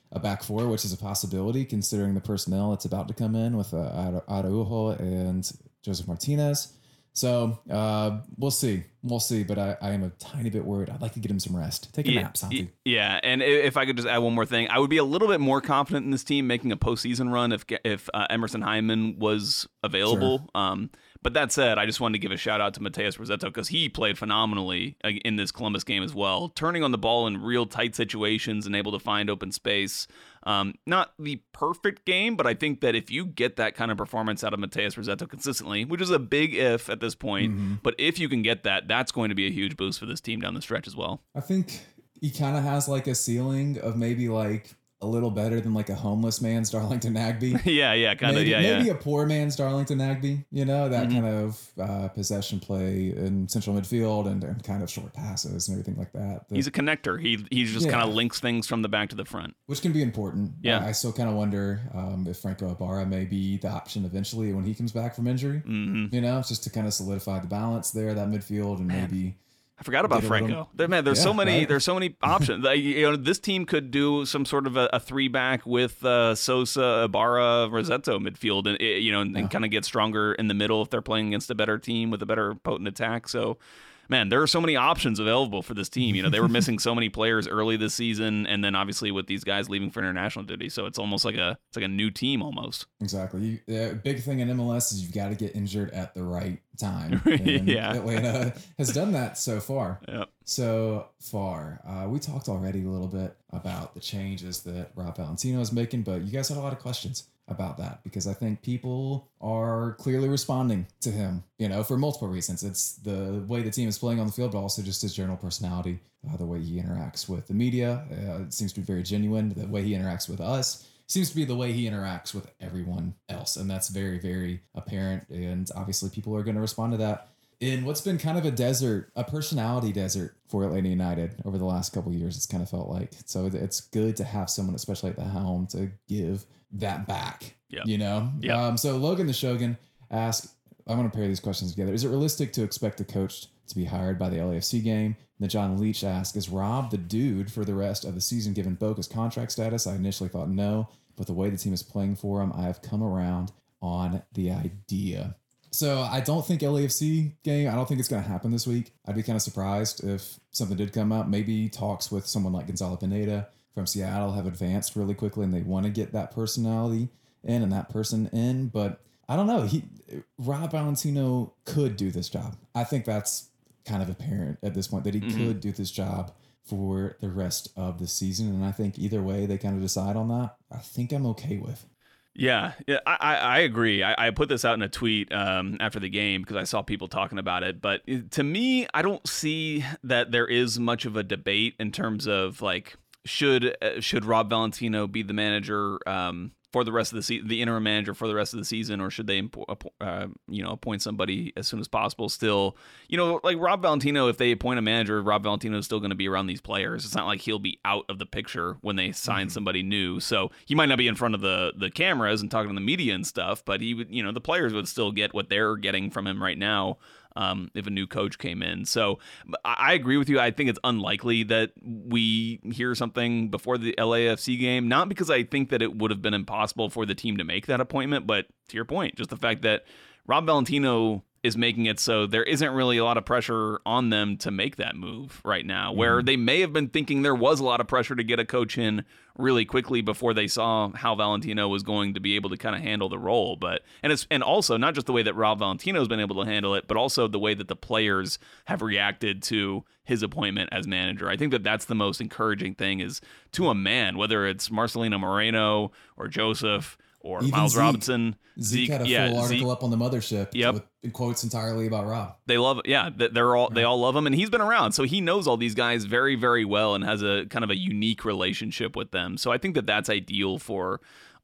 a back four, which is a possibility considering the personnel that's about to come in with uh, Araujo and Joseph Martinez. So uh, we'll see. We'll see. But I, I am a tiny bit worried. I'd like to get him some rest. Take a yeah, nap, Santi. Yeah, and if I could just add one more thing, I would be a little bit more confident in this team making a postseason run if if uh, Emerson Hyndman was available. Sure. Um, but that said, I just wanted to give a shout out to Mateus Rossetto because he played phenomenally in this Columbus game as well, turning on the ball in real tight situations and able to find open space. Um, not the perfect game, but I think that if you get that kind of performance out of Mateus Rossetto consistently, which is a big if at this point, mm-hmm. but if you can get that, that's going to be a huge boost for this team down the stretch as well. I think he kind of has like a ceiling of maybe like a little better than like a homeless man's Darlington Nagbe. yeah, yeah, kind of, yeah, maybe yeah. a poor man's Darlington Nagbe, you know, that mm-hmm. kind of uh, possession play in central midfield and, and kind of short passes and everything like that. The, he's a connector. He he just yeah. kind of links things from the back to the front. Which can be important. Yeah. I, I still kind of wonder um, if Franco Ibarra may be the option eventually when he comes back from injury, mm-hmm. you know, just to kind of solidify the balance there, that midfield, and Man. maybe... I forgot about Franco. There, man, there's yeah, so many. right? There's so many options. Like, you know, this team could do some sort of a, a three back with uh, Sosa, Ibarra, Rossetto midfield, and you know, and, yeah. and kind of get stronger in the middle if they're playing against a better team with a better potent attack. So, man, there are so many options available for this team. You know, they were missing so many players early this season, and then obviously with these guys leaving for international duty, so it's almost like a it's like a new team almost. Exactly. You, the big thing in M L S is you've got to get injured at the right time. And yeah, Atlanta has done that so far. Yep. So far, uh, we talked already a little bit about the changes that Rob Valentino is making, but you guys had a lot of questions about that because I think people are clearly responding to him, you know, for multiple reasons. It's the way the team is playing on the field, but also just his general personality, uh, the way he interacts with the media. Uh, it seems to be very genuine. The way he interacts with us seems to be the way he interacts with everyone else. And that's very, very apparent. And obviously people are going to respond to that in what's been kind of a desert, a personality desert for Atlanta United over the last couple of years. It's kind of felt like, so it's good to have someone, especially at the helm, to give that back, yep. you know? Yep. Um, so Logan the Shogun asked, I'm going to pair these questions together. Is it realistic to expect the coach to be hired by the L A F C game? And then John Leach asked, is Rob the dude for the rest of the season given Boca's contract status? I initially thought no, but the way the team is playing for him, I have come around on the idea. So I don't think L A F C game, I don't think it's going to happen this week. I'd be kind of surprised if something did come up. Maybe talks with someone like Gonzalo Pineda from Seattle have advanced really quickly and they want to get that personality in and that person in. But I don't know. He Rob Valentino could do this job. I think that's kind of apparent at this point that he mm-hmm. could do this job for the rest of the season. And I think either way they kind of decide on that, I think I'm okay with. Yeah, yeah, I, I agree. I, I put this out in a tweet um, after the game because I saw people talking about it. But to me, I don't see that there is much of a debate in terms of like should uh, should Rob Valentino be the manager um, for the rest of the season, the interim manager for the rest of the season, or should they uh, you know appoint somebody as soon as possible? Still, you know, like Rob Valentino, if they appoint a manager, Rob Valentino is still going to be around these players. It's not like he'll be out of the picture when they sign mm-hmm. somebody new. So he might not be in front of the the cameras and talking to the media and stuff, but he would, you know, the players would still get what they're getting from him right now. Um, if a new coach came in. So I, I agree with you. I think it's unlikely that we hear something before the L A F C game, not because I think that it would have been impossible for the team to make that appointment, but to your point, just the fact that Rob Valentino is making it so there isn't really a lot of pressure on them to make that move right now, where mm-hmm. they may have been thinking there was a lot of pressure to get a coach in really quickly before they saw how Valentino was going to be able to kind of handle the role. But and it's and also not just the way that Rob Valentino has been able to handle it, but also the way that the players have reacted to his appointment as manager. I think that that's the most encouraging thing is to a man, whether it's Marcelino Moreno or Joseph or Even Miles Zeke. Robinson. Zeke, Zeke had a yeah, full article Zeke, up on the mothership yep. with quotes entirely about Rob. They love, yeah, they're all they all love him, and he's been around, so he knows all these guys very, very well, and has a kind of a unique relationship with them. So I think that that's ideal for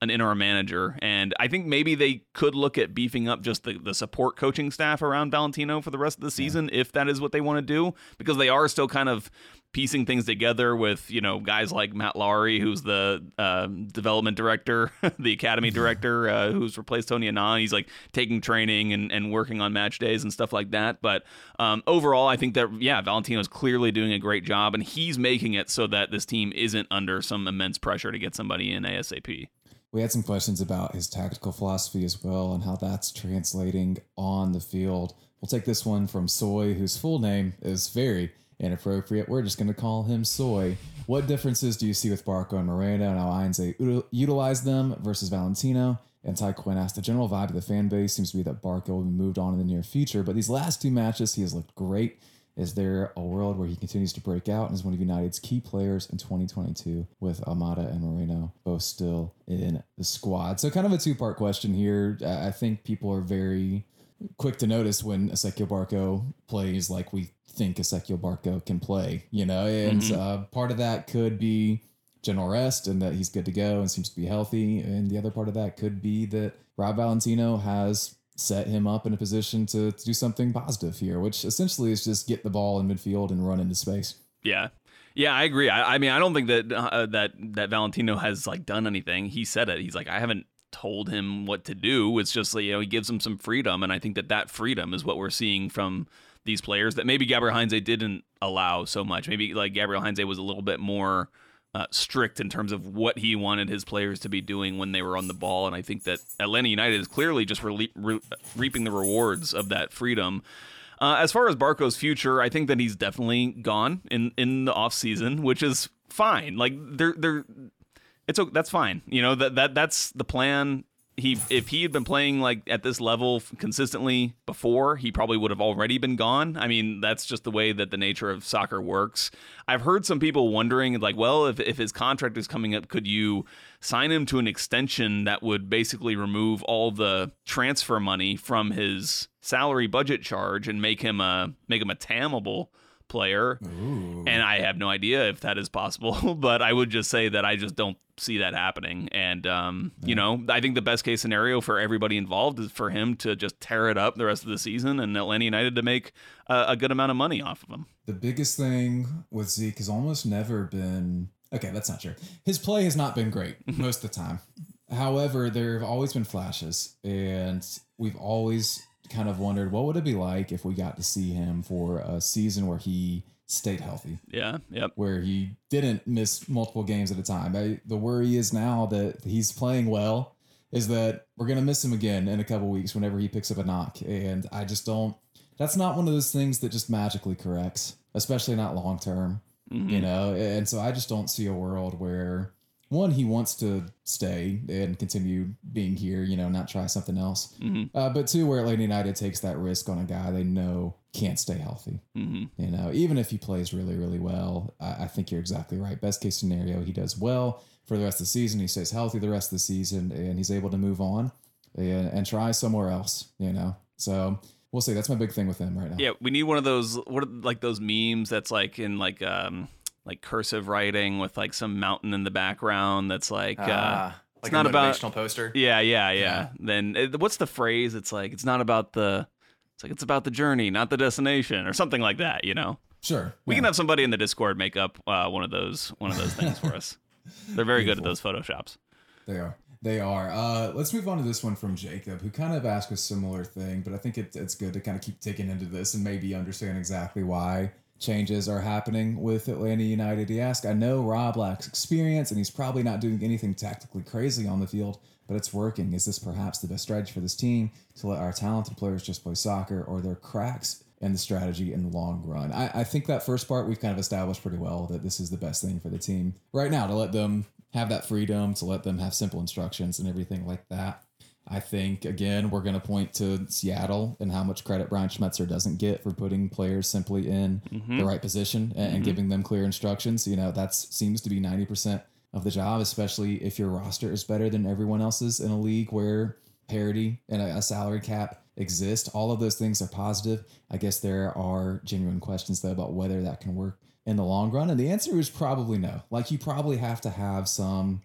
an interim manager. And I think maybe they could look at beefing up just the, the support coaching staff around Valentino for the rest of the season, yeah. if that is what they want to do, because they are still kind of piecing things together with, you know, guys like Matt Lowry, who's the uh, development director, the academy director, uh, who's replaced Tony Annan. He's like taking training and, and working on match days and stuff like that. But um, overall, I think that, yeah, Valentino's clearly doing a great job, and he's making it so that this team isn't under some immense pressure to get somebody in ASAP. We had some questions about his tactical philosophy as well and how that's translating on the field. We'll take this one from Soy, whose full name is very inappropriate. We're just going to call him Soy. What differences do you see with Barco and Moreno and how Heinze utilize them versus Valentino? And Ty Quinn asked, the general vibe of the fan base seems to be that Barco will be moved on in the near future, but these last two matches, he has looked great. Is there a world where he continues to break out and is one of United's key players in twenty twenty-two with Almada and Moreno both still in the squad? So kind of a two-part question here. I think people are very quick to notice when Ezequiel Barco plays like we think Ezequiel Barco can play, you know, and mm-hmm. uh, part of that could be general rest and that he's good to go and seems to be healthy. And the other part of that could be that Rob Valentino has set him up in a position to, to do something positive here, which essentially is just get the ball in midfield and run into space. Yeah. Yeah, I agree. I, I mean, I don't think that uh, that that Valentino has like done anything. He said it. He's like, I haven't told him what to do. It's just like, you know, he gives him some freedom, and I think that that freedom is what we're seeing from these players that maybe Gabriel Heinze didn't allow so much. Maybe like Gabriel Heinze was a little bit more uh, strict in terms of what he wanted his players to be doing when they were on the ball, and I think that Atlanta United is clearly just re- re- reaping the rewards of that freedom. Uh, as far as Barco's future, I think that he's definitely gone in, in the off season, which is fine. Like they're they're it's that's fine. You know, that that that's the plan. He if he had been playing like at this level consistently before, he probably would have already been gone. I mean, that's just the way that the nature of soccer works. I've heard some people wondering, like, well, if if his contract is coming up, could you sign him to an extension that would basically remove all the transfer money from his salary budget charge and make him a make him a TAMable player? Ooh. And I have no idea if that is possible, but I would just say that I just don't see that happening. And um, yeah. you know, I think the best case scenario for everybody involved is for him to just tear it up the rest of the season and Atlanta United to make a, a good amount of money off of him. The biggest thing with Zeke has almost never been okay. That's not true. His play has not been great most of the time. However, there have always been flashes, and we've always kind of wondered what would it be like if we got to see him for a season where he stayed healthy. Yeah. Yep. Where he didn't miss multiple games at a time. I, the worry is now that he's playing well is that we're going to miss him again in a couple weeks whenever he picks up a knock. And I just don't, that's not one of those things that just magically corrects, especially not long term, mm-hmm. you know? And so I just don't see a world where one, he wants to stay and continue being here, you know, not try something else. Mm-hmm. Uh, but two, where Atlanta United takes that risk on a guy they know can't stay healthy. Mm-hmm. You know, even if he plays really, really well, I, I think you're exactly right. Best case scenario, he does well for the rest of the season. He stays healthy the rest of the season, and he's able to move on and, and try somewhere else, you know. So we'll see. That's my big thing with him right now. Yeah, we need one of those, what are, like those memes that's like in like... um. like cursive writing with like some mountain in the background that's like uh, uh like it's not a motivational about poster. Yeah, yeah, yeah. yeah. Then it, what's the phrase? It's like it's not about the it's like it's about the journey, not the destination, or something like that. You know. Sure. We yeah. can have somebody in the Discord make up uh, one of those one of those things for us. They're very Beautiful. good at those photoshops. They are. They are. Uh, let's move on to this one from Jacob, who kind of asked a similar thing, but I think it, it's good to kind of keep taking into this and maybe understand exactly why changes are happening with Atlanta United. He asked, I know Rob lacks experience and he's probably not doing anything tactically crazy on the field, but it's working. Is this perhaps the best strategy for this team to let our talented players just play soccer, or are there cracks in the strategy in the long run? I, I think that first part we've kind of established pretty well, that this is the best thing for the team right now, to let them have that freedom, to let them have simple instructions and everything like that. I think, again, we're going to point to Seattle and how much credit Brian Schmetzer doesn't get for putting players simply in mm-hmm. the right position and, mm-hmm. and giving them clear instructions. You know, that seems to be ninety percent of the job, especially if your roster is better than everyone else's in a league where parity and a, a salary cap exist. All of those things are positive. I guess there are genuine questions, though, about whether that can work in the long run. And the answer is probably no. Like, you probably have to have some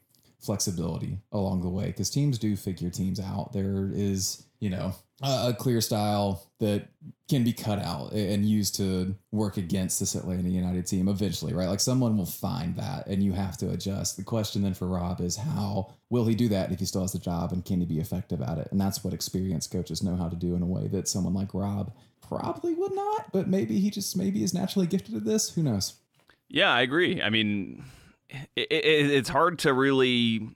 flexibility along the way, because teams do figure teams out. There is, you know, a, a clear style that can be cut out and used to work against this Atlanta United team eventually, right? Like someone will find that and you have to adjust. The question then for Rob is, how will he do that if he still has the job, and can he be effective at it? And that's what experienced coaches know how to do in a way that someone like Rob probably would not, but maybe he just maybe is naturally gifted at this. Who knows? Yeah, I agree. I mean, it, it, it's hard to really...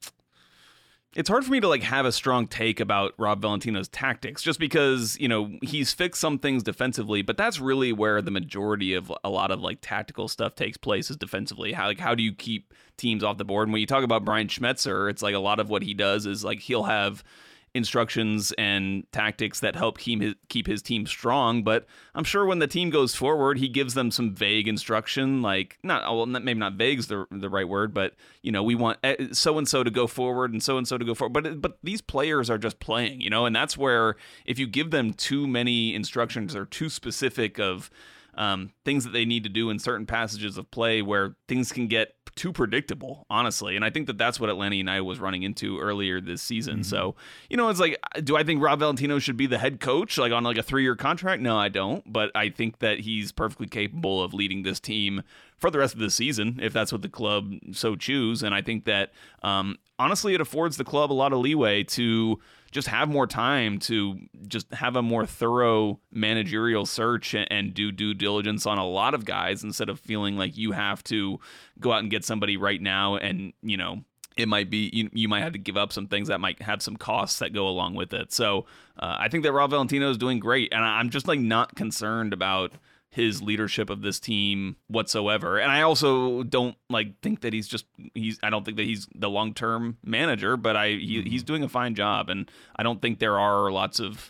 It's hard for me to like have a strong take about Rob Valentino's tactics, just because, you know, he's fixed some things defensively, but that's really where the majority of a lot of like tactical stuff takes place, is defensively. How like how do you keep teams off the board? And when you talk about Brian Schmetzer, it's like a lot of what he does is like he'll have instructions and tactics that help keep his, keep his team strong. But I'm sure when the team goes forward, he gives them some vague instruction, like not, well, maybe not vague is the, the right word, but you know, we want so-and-so to go forward and so-and-so to go forward. But, but these players are just playing, you know, and that's where if you give them too many instructions or too specific of um, things that they need to do in certain passages of play, where things can get too predictable, honestly. And I think that that's what Atlanta United was running into earlier this season. Mm-hmm. So, you know, it's like, do I think Rob Valentino should be the head coach, like on like a three-year contract? No, I don't. But I think that he's perfectly capable of leading this team for the rest of the season, if that's what the club so choose. And I think that, um, honestly, it affords the club a lot of leeway to just have more time to just have a more thorough managerial search and do due diligence on a lot of guys, instead of feeling like you have to go out and get somebody right now. And, you know, it might be, you, you might have to give up some things that might have some costs that go along with it. So uh, I think that Rob Valentino is doing great. And I'm just like not concerned about his leadership of this team whatsoever. And I also don't like think that he's just he's I don't think that he's the long-term manager, but I he, he's doing a fine job, and I don't think there are lots of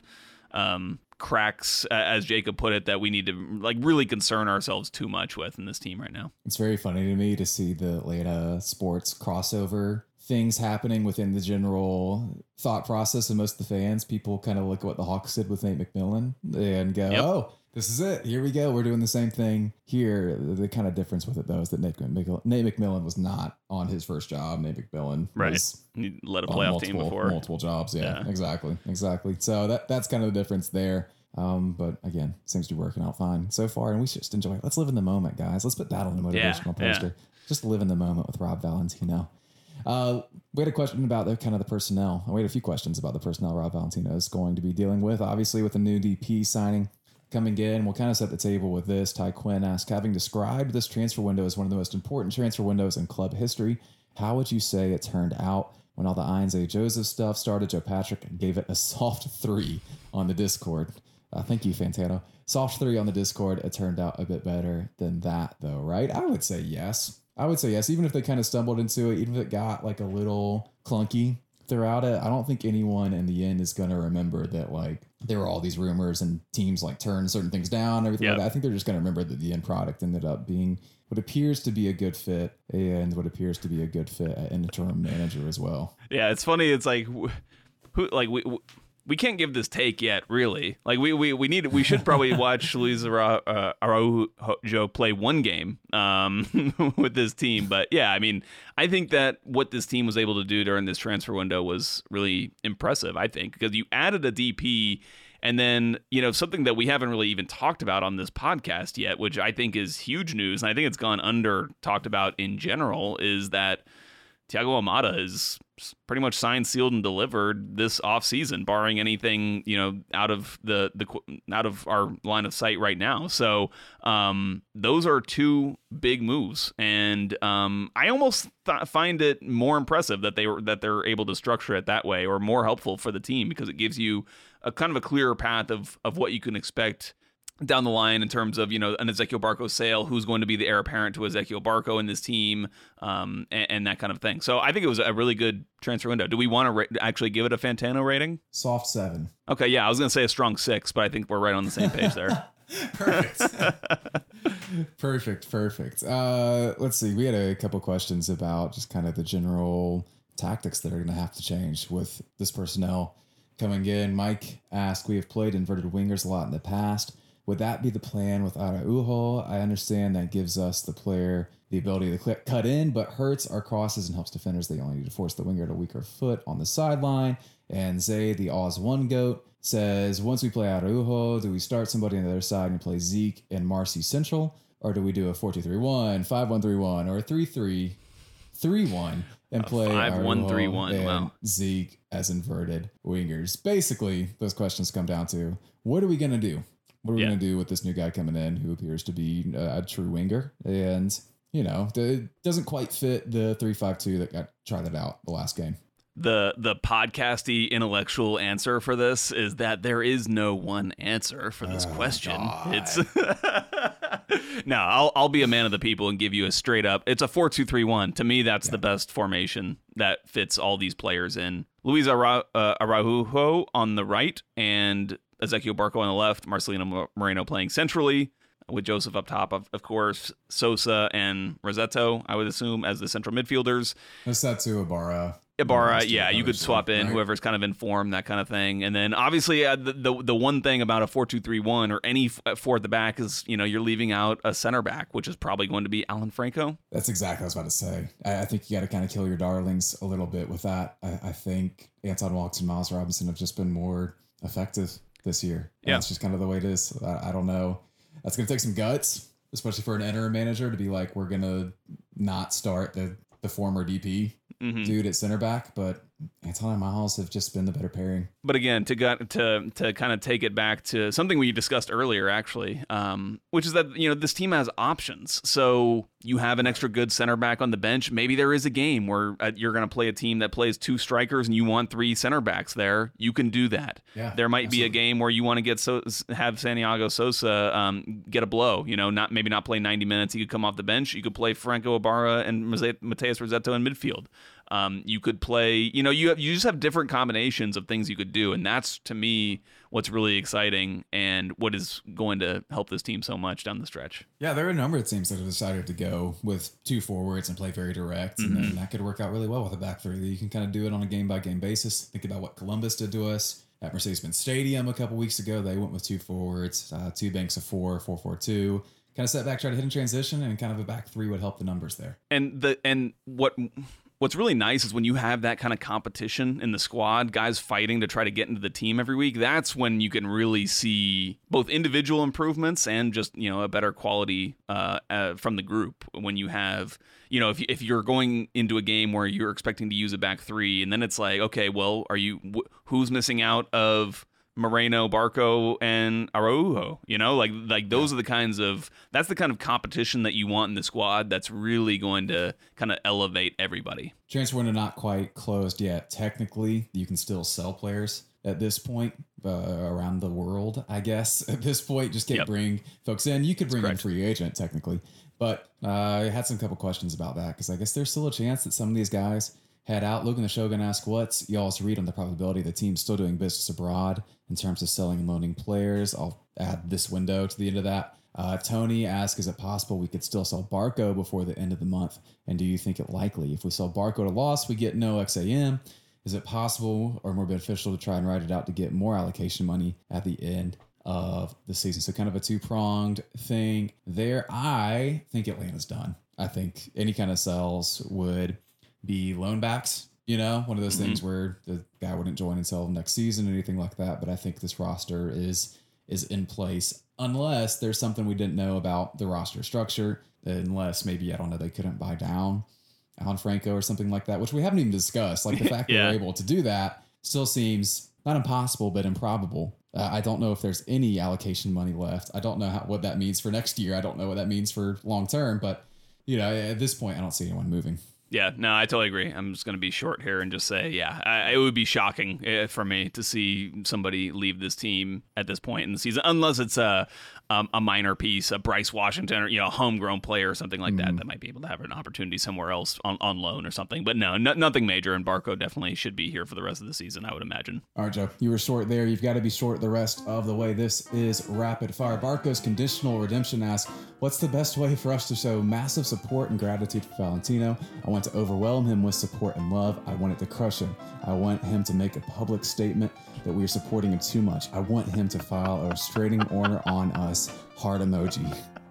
um cracks, as Jacob put it, that we need to like really concern ourselves too much with in this team right now. It's very funny to me to see the Atlanta sports crossover things happening within the general thought process of most of the fans. People kind of look at what the Hawks did with Nate McMillan and go, yep. oh, this is it. Here we go. We're doing the same thing here. The kind of difference with it, though, is that Nate McMillan, Nate McMillan was not on his first job. Nate McMillan right. was he led a playoff multiple, team before. Multiple jobs. Yeah, yeah, exactly. Exactly. So that that's kind of the difference there. Um, but again, seems to be working out fine so far. And we should just enjoy it. Let's live in the moment, guys. Let's put that on the motivational yeah, poster. Yeah. Just live in the moment with Rob Valentino. Uh, we had a question about the kind of the personnel. We had a few questions about the personnel Rob Valentino is going to be dealing with, obviously with the new D P signing coming in. We'll kind of set the table with this. Ty Quinn asked, having described this transfer window as one of the most important transfer windows in club history, how would you say it turned out? When all the Ainsley Joseph stuff started, Joe Patrick gave it a soft three on the Discord. Uh, thank you, Fantano. Soft three on the Discord. It turned out a bit better than that, though, right? I would say yes. I would say yes, even if they kind of stumbled into it, even if it got like a little clunky throughout it. I don't think anyone in the end is going to remember that like there were all these rumors and teams like turned certain things down and everything yep. like that. I think they're just going to remember that the end product ended up being what appears to be a good fit and what appears to be a good fit at interim manager as well. Yeah, it's funny. It's like, who like we. We can't give this take yet, really. Like we we, we need we should probably watch Luis uh, Araujo play one game um, with this team. But yeah, I mean, I think that what this team was able to do during this transfer window was really impressive. I think because you added a D P, and then you know something that we haven't really even talked about on this podcast yet, which I think is huge news, and I think it's gone under talked about in general, is that Thiago Almada is pretty much signed, sealed, and delivered this offseason, barring anything, you know, out of the, the out of our line of sight right now. So um, those are two big moves, and um, I almost th- find it more impressive that they were that they're able to structure it that way, or more helpful for the team, because it gives you a kind of a clearer path of of what you can expect down the line in terms of, you know, an Ezequiel Barco sale, who's going to be the heir apparent to Ezequiel Barco in this team, um, and, and that kind of thing. So I think it was a really good transfer window. Do we want to ra- actually give it a Fantano rating? Soft seven. Okay, yeah, I was going to say a strong six, but I think we're right on the same page there. Perfect. perfect, perfect. Uh, let's see. We had a couple questions about just kind of the general tactics that are going to have to change with this personnel coming in. Mike asked, we have played inverted wingers a lot in the past. Would that be the plan with Araujo? I understand that gives us the player the ability to click, cut in, but hurts our crosses and helps defenders. They only need to force the winger to weaker foot on the sideline. And Zay, the Oz one goat, says, once we play Araujo, do we start somebody on the other side and play Zeke and Marcy Central? Or do we do a four two three one, five one three one, or a three three three one and play five one three one, and wow. Zeke as inverted wingers? Basically, those questions come down to, what are we going to do? What are we Yeah. going to do with this new guy coming in who appears to be a, a true winger? And, you know, it doesn't quite fit the three five two that got tried it out the last game. The the podcasty intellectual answer for this is that there is no one answer for this Oh, question. God. It's no, I'll I'll be a man of the people and give you a straight up. It's a four two three one. To me, that's Yeah. the best formation that fits all these players in. Luis Ara- uh, Araujo on the right and Ezequiel Barco on the left. Marcelino Moreno playing centrally with Joseph up top, of, of course. Sosa and Rossetto, I would assume, as the central midfielders. Osatsu Ibarra. Ibarra, Those two yeah, you could others, swap in right? whoever's kind of in form, that kind of thing. And then obviously uh, the, the the one thing about a four two three one or any f- four at the back is, you know, you're leaving out a center back, which is probably going to be Alan Franco. That's exactly what I was about to say. I, I think you got to kind of kill your darlings a little bit with that. I, I think Anton Walkes and Miles Robinson have just been more effective this year. And Yeah. That's just kind of the way it is. I, I don't know. That's going to take some guts, especially for an interim manager to be like, we're going to not start the, the former D P Mhm. dude at center back. But Anton and Miles have just been the better pairing. But again, to got to to kind of take it back to something we discussed earlier, actually, um, which is that, you know, this team has options. So you have an extra good center back on the bench. Maybe there is a game where uh, you're going to play a team that plays two strikers and you want three center backs there. You can do that. Yeah, there might be a absolutely. game where you want to get so have Santiago Sosa um, get a blow. You know, not maybe not play ninety minutes. He could come off the bench. You could play Franco Ibarra and Mose- Mateus Rossetto in midfield. Um, you could play. You know, you have, you just have different combinations of things you could do, and that's to me what's really exciting and what is going to help this team so much down the stretch. Yeah, there are a number of teams that have decided to go with two forwards and play very direct, and then that could work out really well with a back three. You can kind of do it on a game-by-game basis. Think about what Columbus did to us at Mercedes-Benz Stadium a couple weeks ago. They went with two forwards, uh, two banks of four, four, four, two. Kind of set back, try to hit in transition, and kind of a back three would help the numbers there. And the and what what's really nice is when you have that kind of competition in the squad, guys fighting to try to get into the team every week. That's when you can really see both individual improvements and just, you know, a better quality uh, uh, from the group. When you have, you know, if if you're going into a game where you're expecting to use a back three, and then it's like, okay, well, are you wh- who's missing out of Moreno, Barco, and Araujo? You know, like like those are the kinds of that's the kind of competition that you want in the squad. That's really going to kind of elevate everybody. Transfer window not quite closed yet. Technically, you can still sell players at this point uh, around the world, I guess. At this point, just can't Yep. bring folks in. You could bring in correct. free agent technically, but uh, I had some couple questions about that because I guess there's still a chance that some of these guys head out. Logan the Shogun asked, what's y'all's read on the probability the team's still doing business abroad in terms of selling and loaning players? I'll add this window to the end of that. Uh, Tony asked, is it possible we could still sell Barco before the end of the month? And do you think it likely? If we sell Barco to loss, we get no X A M. Is it possible or more beneficial to try and ride it out to get more allocation money at the end of the season? So kind of a two-pronged thing there. I think Atlanta's done. I think any kind of sells would be loan backs, you know, one of those things where the guy wouldn't join until next season or anything like that. But I think this roster is is in place unless there's something we didn't know about the roster structure, unless maybe, I don't know, they couldn't buy down Alan Franco or something like that, which we haven't even discussed. Like the fact Yeah. that we're able to do that still seems not impossible, but improbable. Uh, I don't know if there's any allocation money left. I don't know how, what that means for next year. I don't know what that means for long term, but you know, at this point, I don't see anyone moving. Yeah, no, I totally agree. I'm just going to be short here and just say, yeah, I, it would be shocking uh, for me to see somebody leave this team at this point in the season, unless it's a um, a minor piece, a Bryce Washington or, you know, a homegrown player or something like that that might be able to have an opportunity somewhere else on, on loan or something. But no, no, nothing major. And Barco definitely should be here for the rest of the season, I would imagine. All right, Joe, you were short there. You've got to be short the rest of the way. This is Rapid Fire. Barco's conditional redemption asks, What's the best way for us to show massive support and gratitude for Valentino? I want to overwhelm him with support and love. I want it to crush him. I want him to make a public statement that we are supporting him too much. I want him to file a restraining order on us. Heart emoji.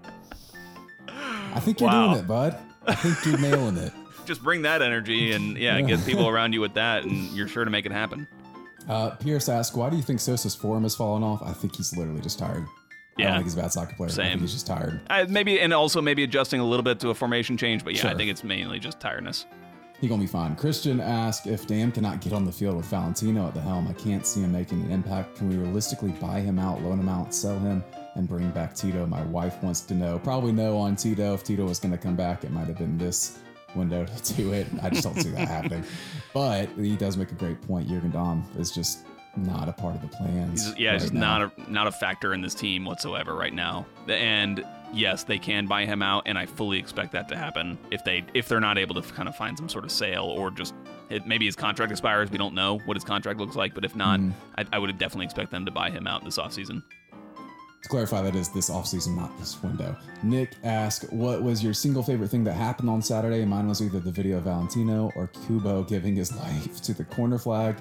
I think you're Wow. doing it, bud. I think you're nailing it. Just bring that energy and yeah, get people around you with that, and you're sure to make it happen. Uh, Pierce asks, why do you think Sosa's form has fallen off? I think he's literally just tired. I Yeah. don't think he's a bad soccer player. I Same. think he's just tired. I, maybe and also maybe adjusting a little bit to a formation change, but yeah, I Sure. think it's mainly just tiredness. He gonna be fine. Christian asked, if Dam cannot get on the field with Valentino at the helm, I can't see him making an impact. Can we realistically buy him out, loan him out, sell him, and bring back Tito? My wife wants to know. Probably no on Tito. If Tito was gonna come back, it might have been this window to do it. I just don't see that happening. But he does make a great point. Jurgen Damm is just not a part of the plans. He's, yeah, right just now. not a not a factor in this team whatsoever right now. And yes, they can buy him out, and I fully expect that to happen if they if they're not able to kind of find some sort of sale or just it, maybe his contract expires. We don't know what his contract looks like, but if not, Mm. I, I would definitely expect them to buy him out this offseason. To clarify, that is this offseason, not this window. Nick asked, what was your single favorite thing that happened on Saturday? Mine was either the video of Valentino or Kubo giving his life to the corner flag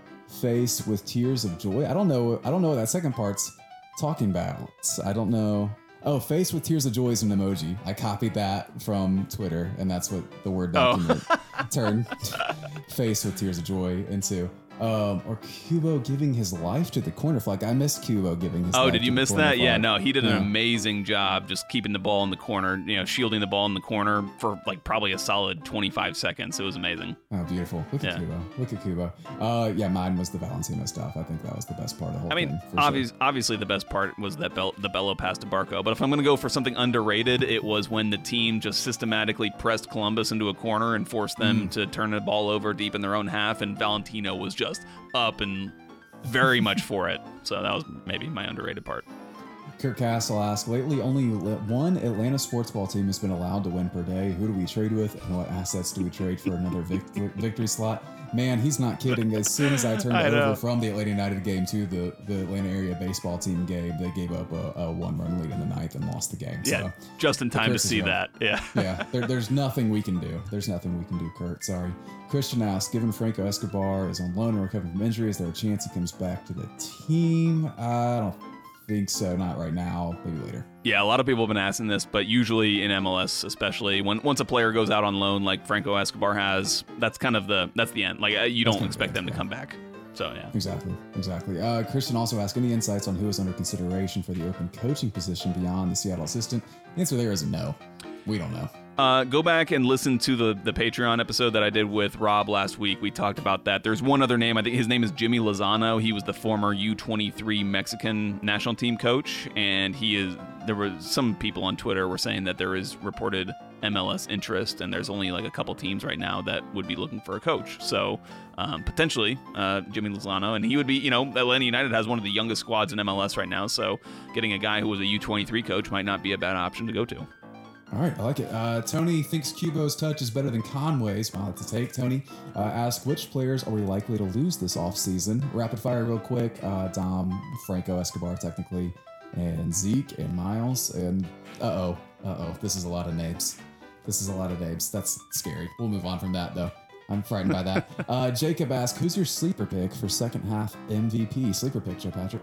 face with tears of joy. I don't know. I don't know what that second part's talking about. I don't know. Oh, face with tears of joy is an emoji. I copied that from Twitter, and that's what the Word document turned face with tears of joy into. Um, or Kubo giving his life to the corner flag. I missed Kubo giving his Oh, life did to you the miss corner that? Yeah, flag. no, he did an Yeah. amazing job just keeping the ball in the corner, you know, shielding the ball in the corner for like probably a solid twenty-five seconds. It was amazing. Oh, beautiful. Look at Yeah. Kubo. Look at Kubo. Uh, yeah, mine was the Valentino stuff. I think that was the best part of the whole I mean, thing. for obvious, sure. obviously the best part was that Bel- the Bello pass to Barco. But if I'm going to go for something underrated, it was when the team just systematically pressed Columbus into a corner and forced them Mm. to turn the ball over deep in their own half, and Valentino was just up and very much for it. So that was maybe my underrated part. Kurt Castle asked, lately only li- one Atlanta sports ball team has been allowed to win per day. Who do we trade with, and what assets do we trade for another vic- victory slot? Man, he's not kidding. As soon as I turned I know. over from the Atlanta United game to the, the Atlanta area baseball team game, they gave up a, a one-run lead in the ninth and lost the game. Yeah, So, just in time to curse is see real. that. Yeah. yeah, there, there's nothing we can do. There's nothing we can do, Kurt. Sorry. Christian asks, given Franco Escobar is on loan and recovering from injury, is there a chance he comes back to the team? I don't think so. Not right now. Maybe later. Yeah, a lot of people have been asking this, but usually in M L S, especially when once a player goes out on loan, like Franco Escobar has, that's kind of the that's the end. Like uh, you That's don't kind of expect the them end, to yeah. come back. So yeah. Exactly. Exactly. Uh, Christian also asked, any insights on who is under consideration for the open coaching position beyond the Seattle assistant? The answer there is no. We don't know. Uh, go back and listen to the the Patreon episode that I did with Rob last week. We talked about that. There's one other name. I think his name is Jimmy Lozano. He was the former U twenty-three Mexican national team coach, and he is. There were some people on Twitter were saying that there is reported M L S interest, and there's only like a couple teams right now that would be looking for a coach. So um, potentially uh, Jimmy Lozano, and he would be. You know, Atlanta United has one of the youngest squads in M L S right now, so getting a guy who was a U twenty-three coach might not be a bad option to go to. All right, I like it. Uh, Tony thinks Kubo's touch is better than Conway's. Wow, that's a take. Tony uh, asked, which players are we likely to lose this offseason? Rapid fire real quick. Uh, Dom, Franco Escobar technically, and Zeke and Miles. And uh-oh, uh-oh, this is a lot of names. This is a lot of names. That's scary. We'll move on from that, though. I'm frightened by that. Uh, Jacob asked, who's your sleeper pick for second half M V P? Sleeper pick, Joe Patrick.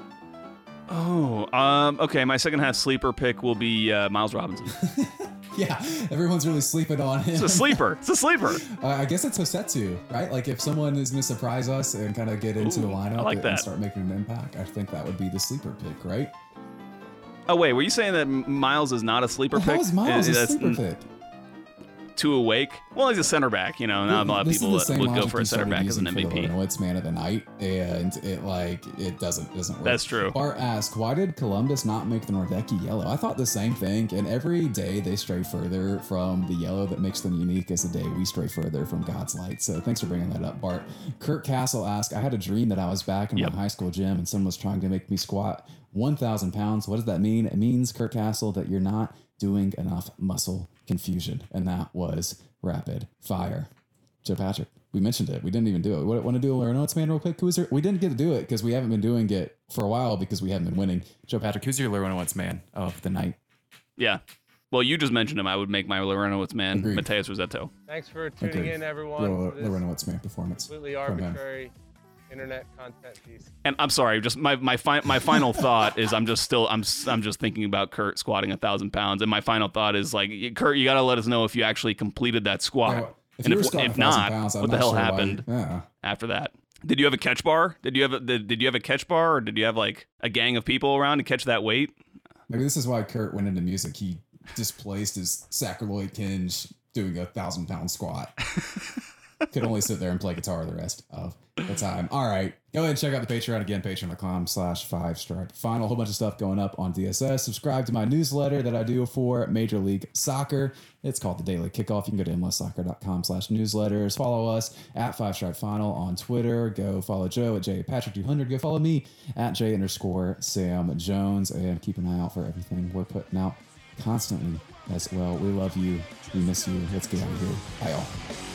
Oh, um, okay. My second half sleeper pick will be uh, Miles Robinson. Yeah, everyone's really sleeping on him. It's a sleeper. It's a sleeper. Uh, I guess it's Hosetsu, right? Like if someone is going to surprise us and kind of get into Ooh, the lineup I like and that. start making an impact, I think that would be the sleeper pick, right? Oh wait, were you saying that Miles is not a sleeper Well, pick? how is Miles Uh, a that's sleeper pick? Too awake. Well, he's a center back. You know, not a lot of This is people the that same would go logic for a you center started back as an using M V for the P. Lenowitz man of the night, and it like it doesn't it doesn't work. That's true. Bart asked, why did Columbus not make the Nordecki yellow? I thought the same thing, and every day they stray further from the yellow that makes them unique as the day we stray further from God's light. So thanks for bringing that up, Bart. Kurt Castle asked, I had a dream that I was back in Yep. my high school gym and someone was trying to make me squat one thousand pounds. What does that mean? It means, Kurt Castle, that you're not doing enough muscle confusion, and that was rapid fire. Joe Patrick, we mentioned it. We didn't even do it. We want to do a Learn Notes man real quick. Who is there? We didn't get to do it because we haven't been doing it for a while because we haven't been winning. Joe Patrick, who's your Learn Notes man of the night? Yeah. Well, you just mentioned him. I would make my Lorenowitz man, Agreed. Mateus Rossetto. Thanks for tuning Agreed. in, everyone. Lower, for this lower what's man performance. completely from him. arbitrary internet content piece. And I'm sorry, just my my fi- my final thought is I'm just still I'm s- I'm just thinking about Kurt squatting a thousand pounds, and my final thought is like, Kurt, you got to let us know if you actually completed that squat, Yeah, if and you were if, squatting if a thousand not, pounds, I'm what the not hell sure why happened you- yeah. after that? Did you have a catch bar? Did you have a did, did you have a catch bar, or did you have like a gang of people around to catch that weight? Maybe this is why Kurt went into music. He displaced his sacroiliac hinge doing a thousand pound squat. Could only sit there and play guitar the rest of the time. All right. Go ahead and check out the Patreon again, patreon.com slash five stripe final. A whole bunch of stuff going up on D S S. Subscribe to my newsletter that I do for Major League Soccer. It's called the Daily Kickoff. You can go to m l s soccer dot com slash newsletters. Follow us at five stripe final on Twitter. Go follow Joe at J Patrick two hundred. Go follow me at J underscore Sam Jones. And keep an eye out for everything we're putting out constantly as well. We love you. We miss you. Let's get out of here. Bye, y'all.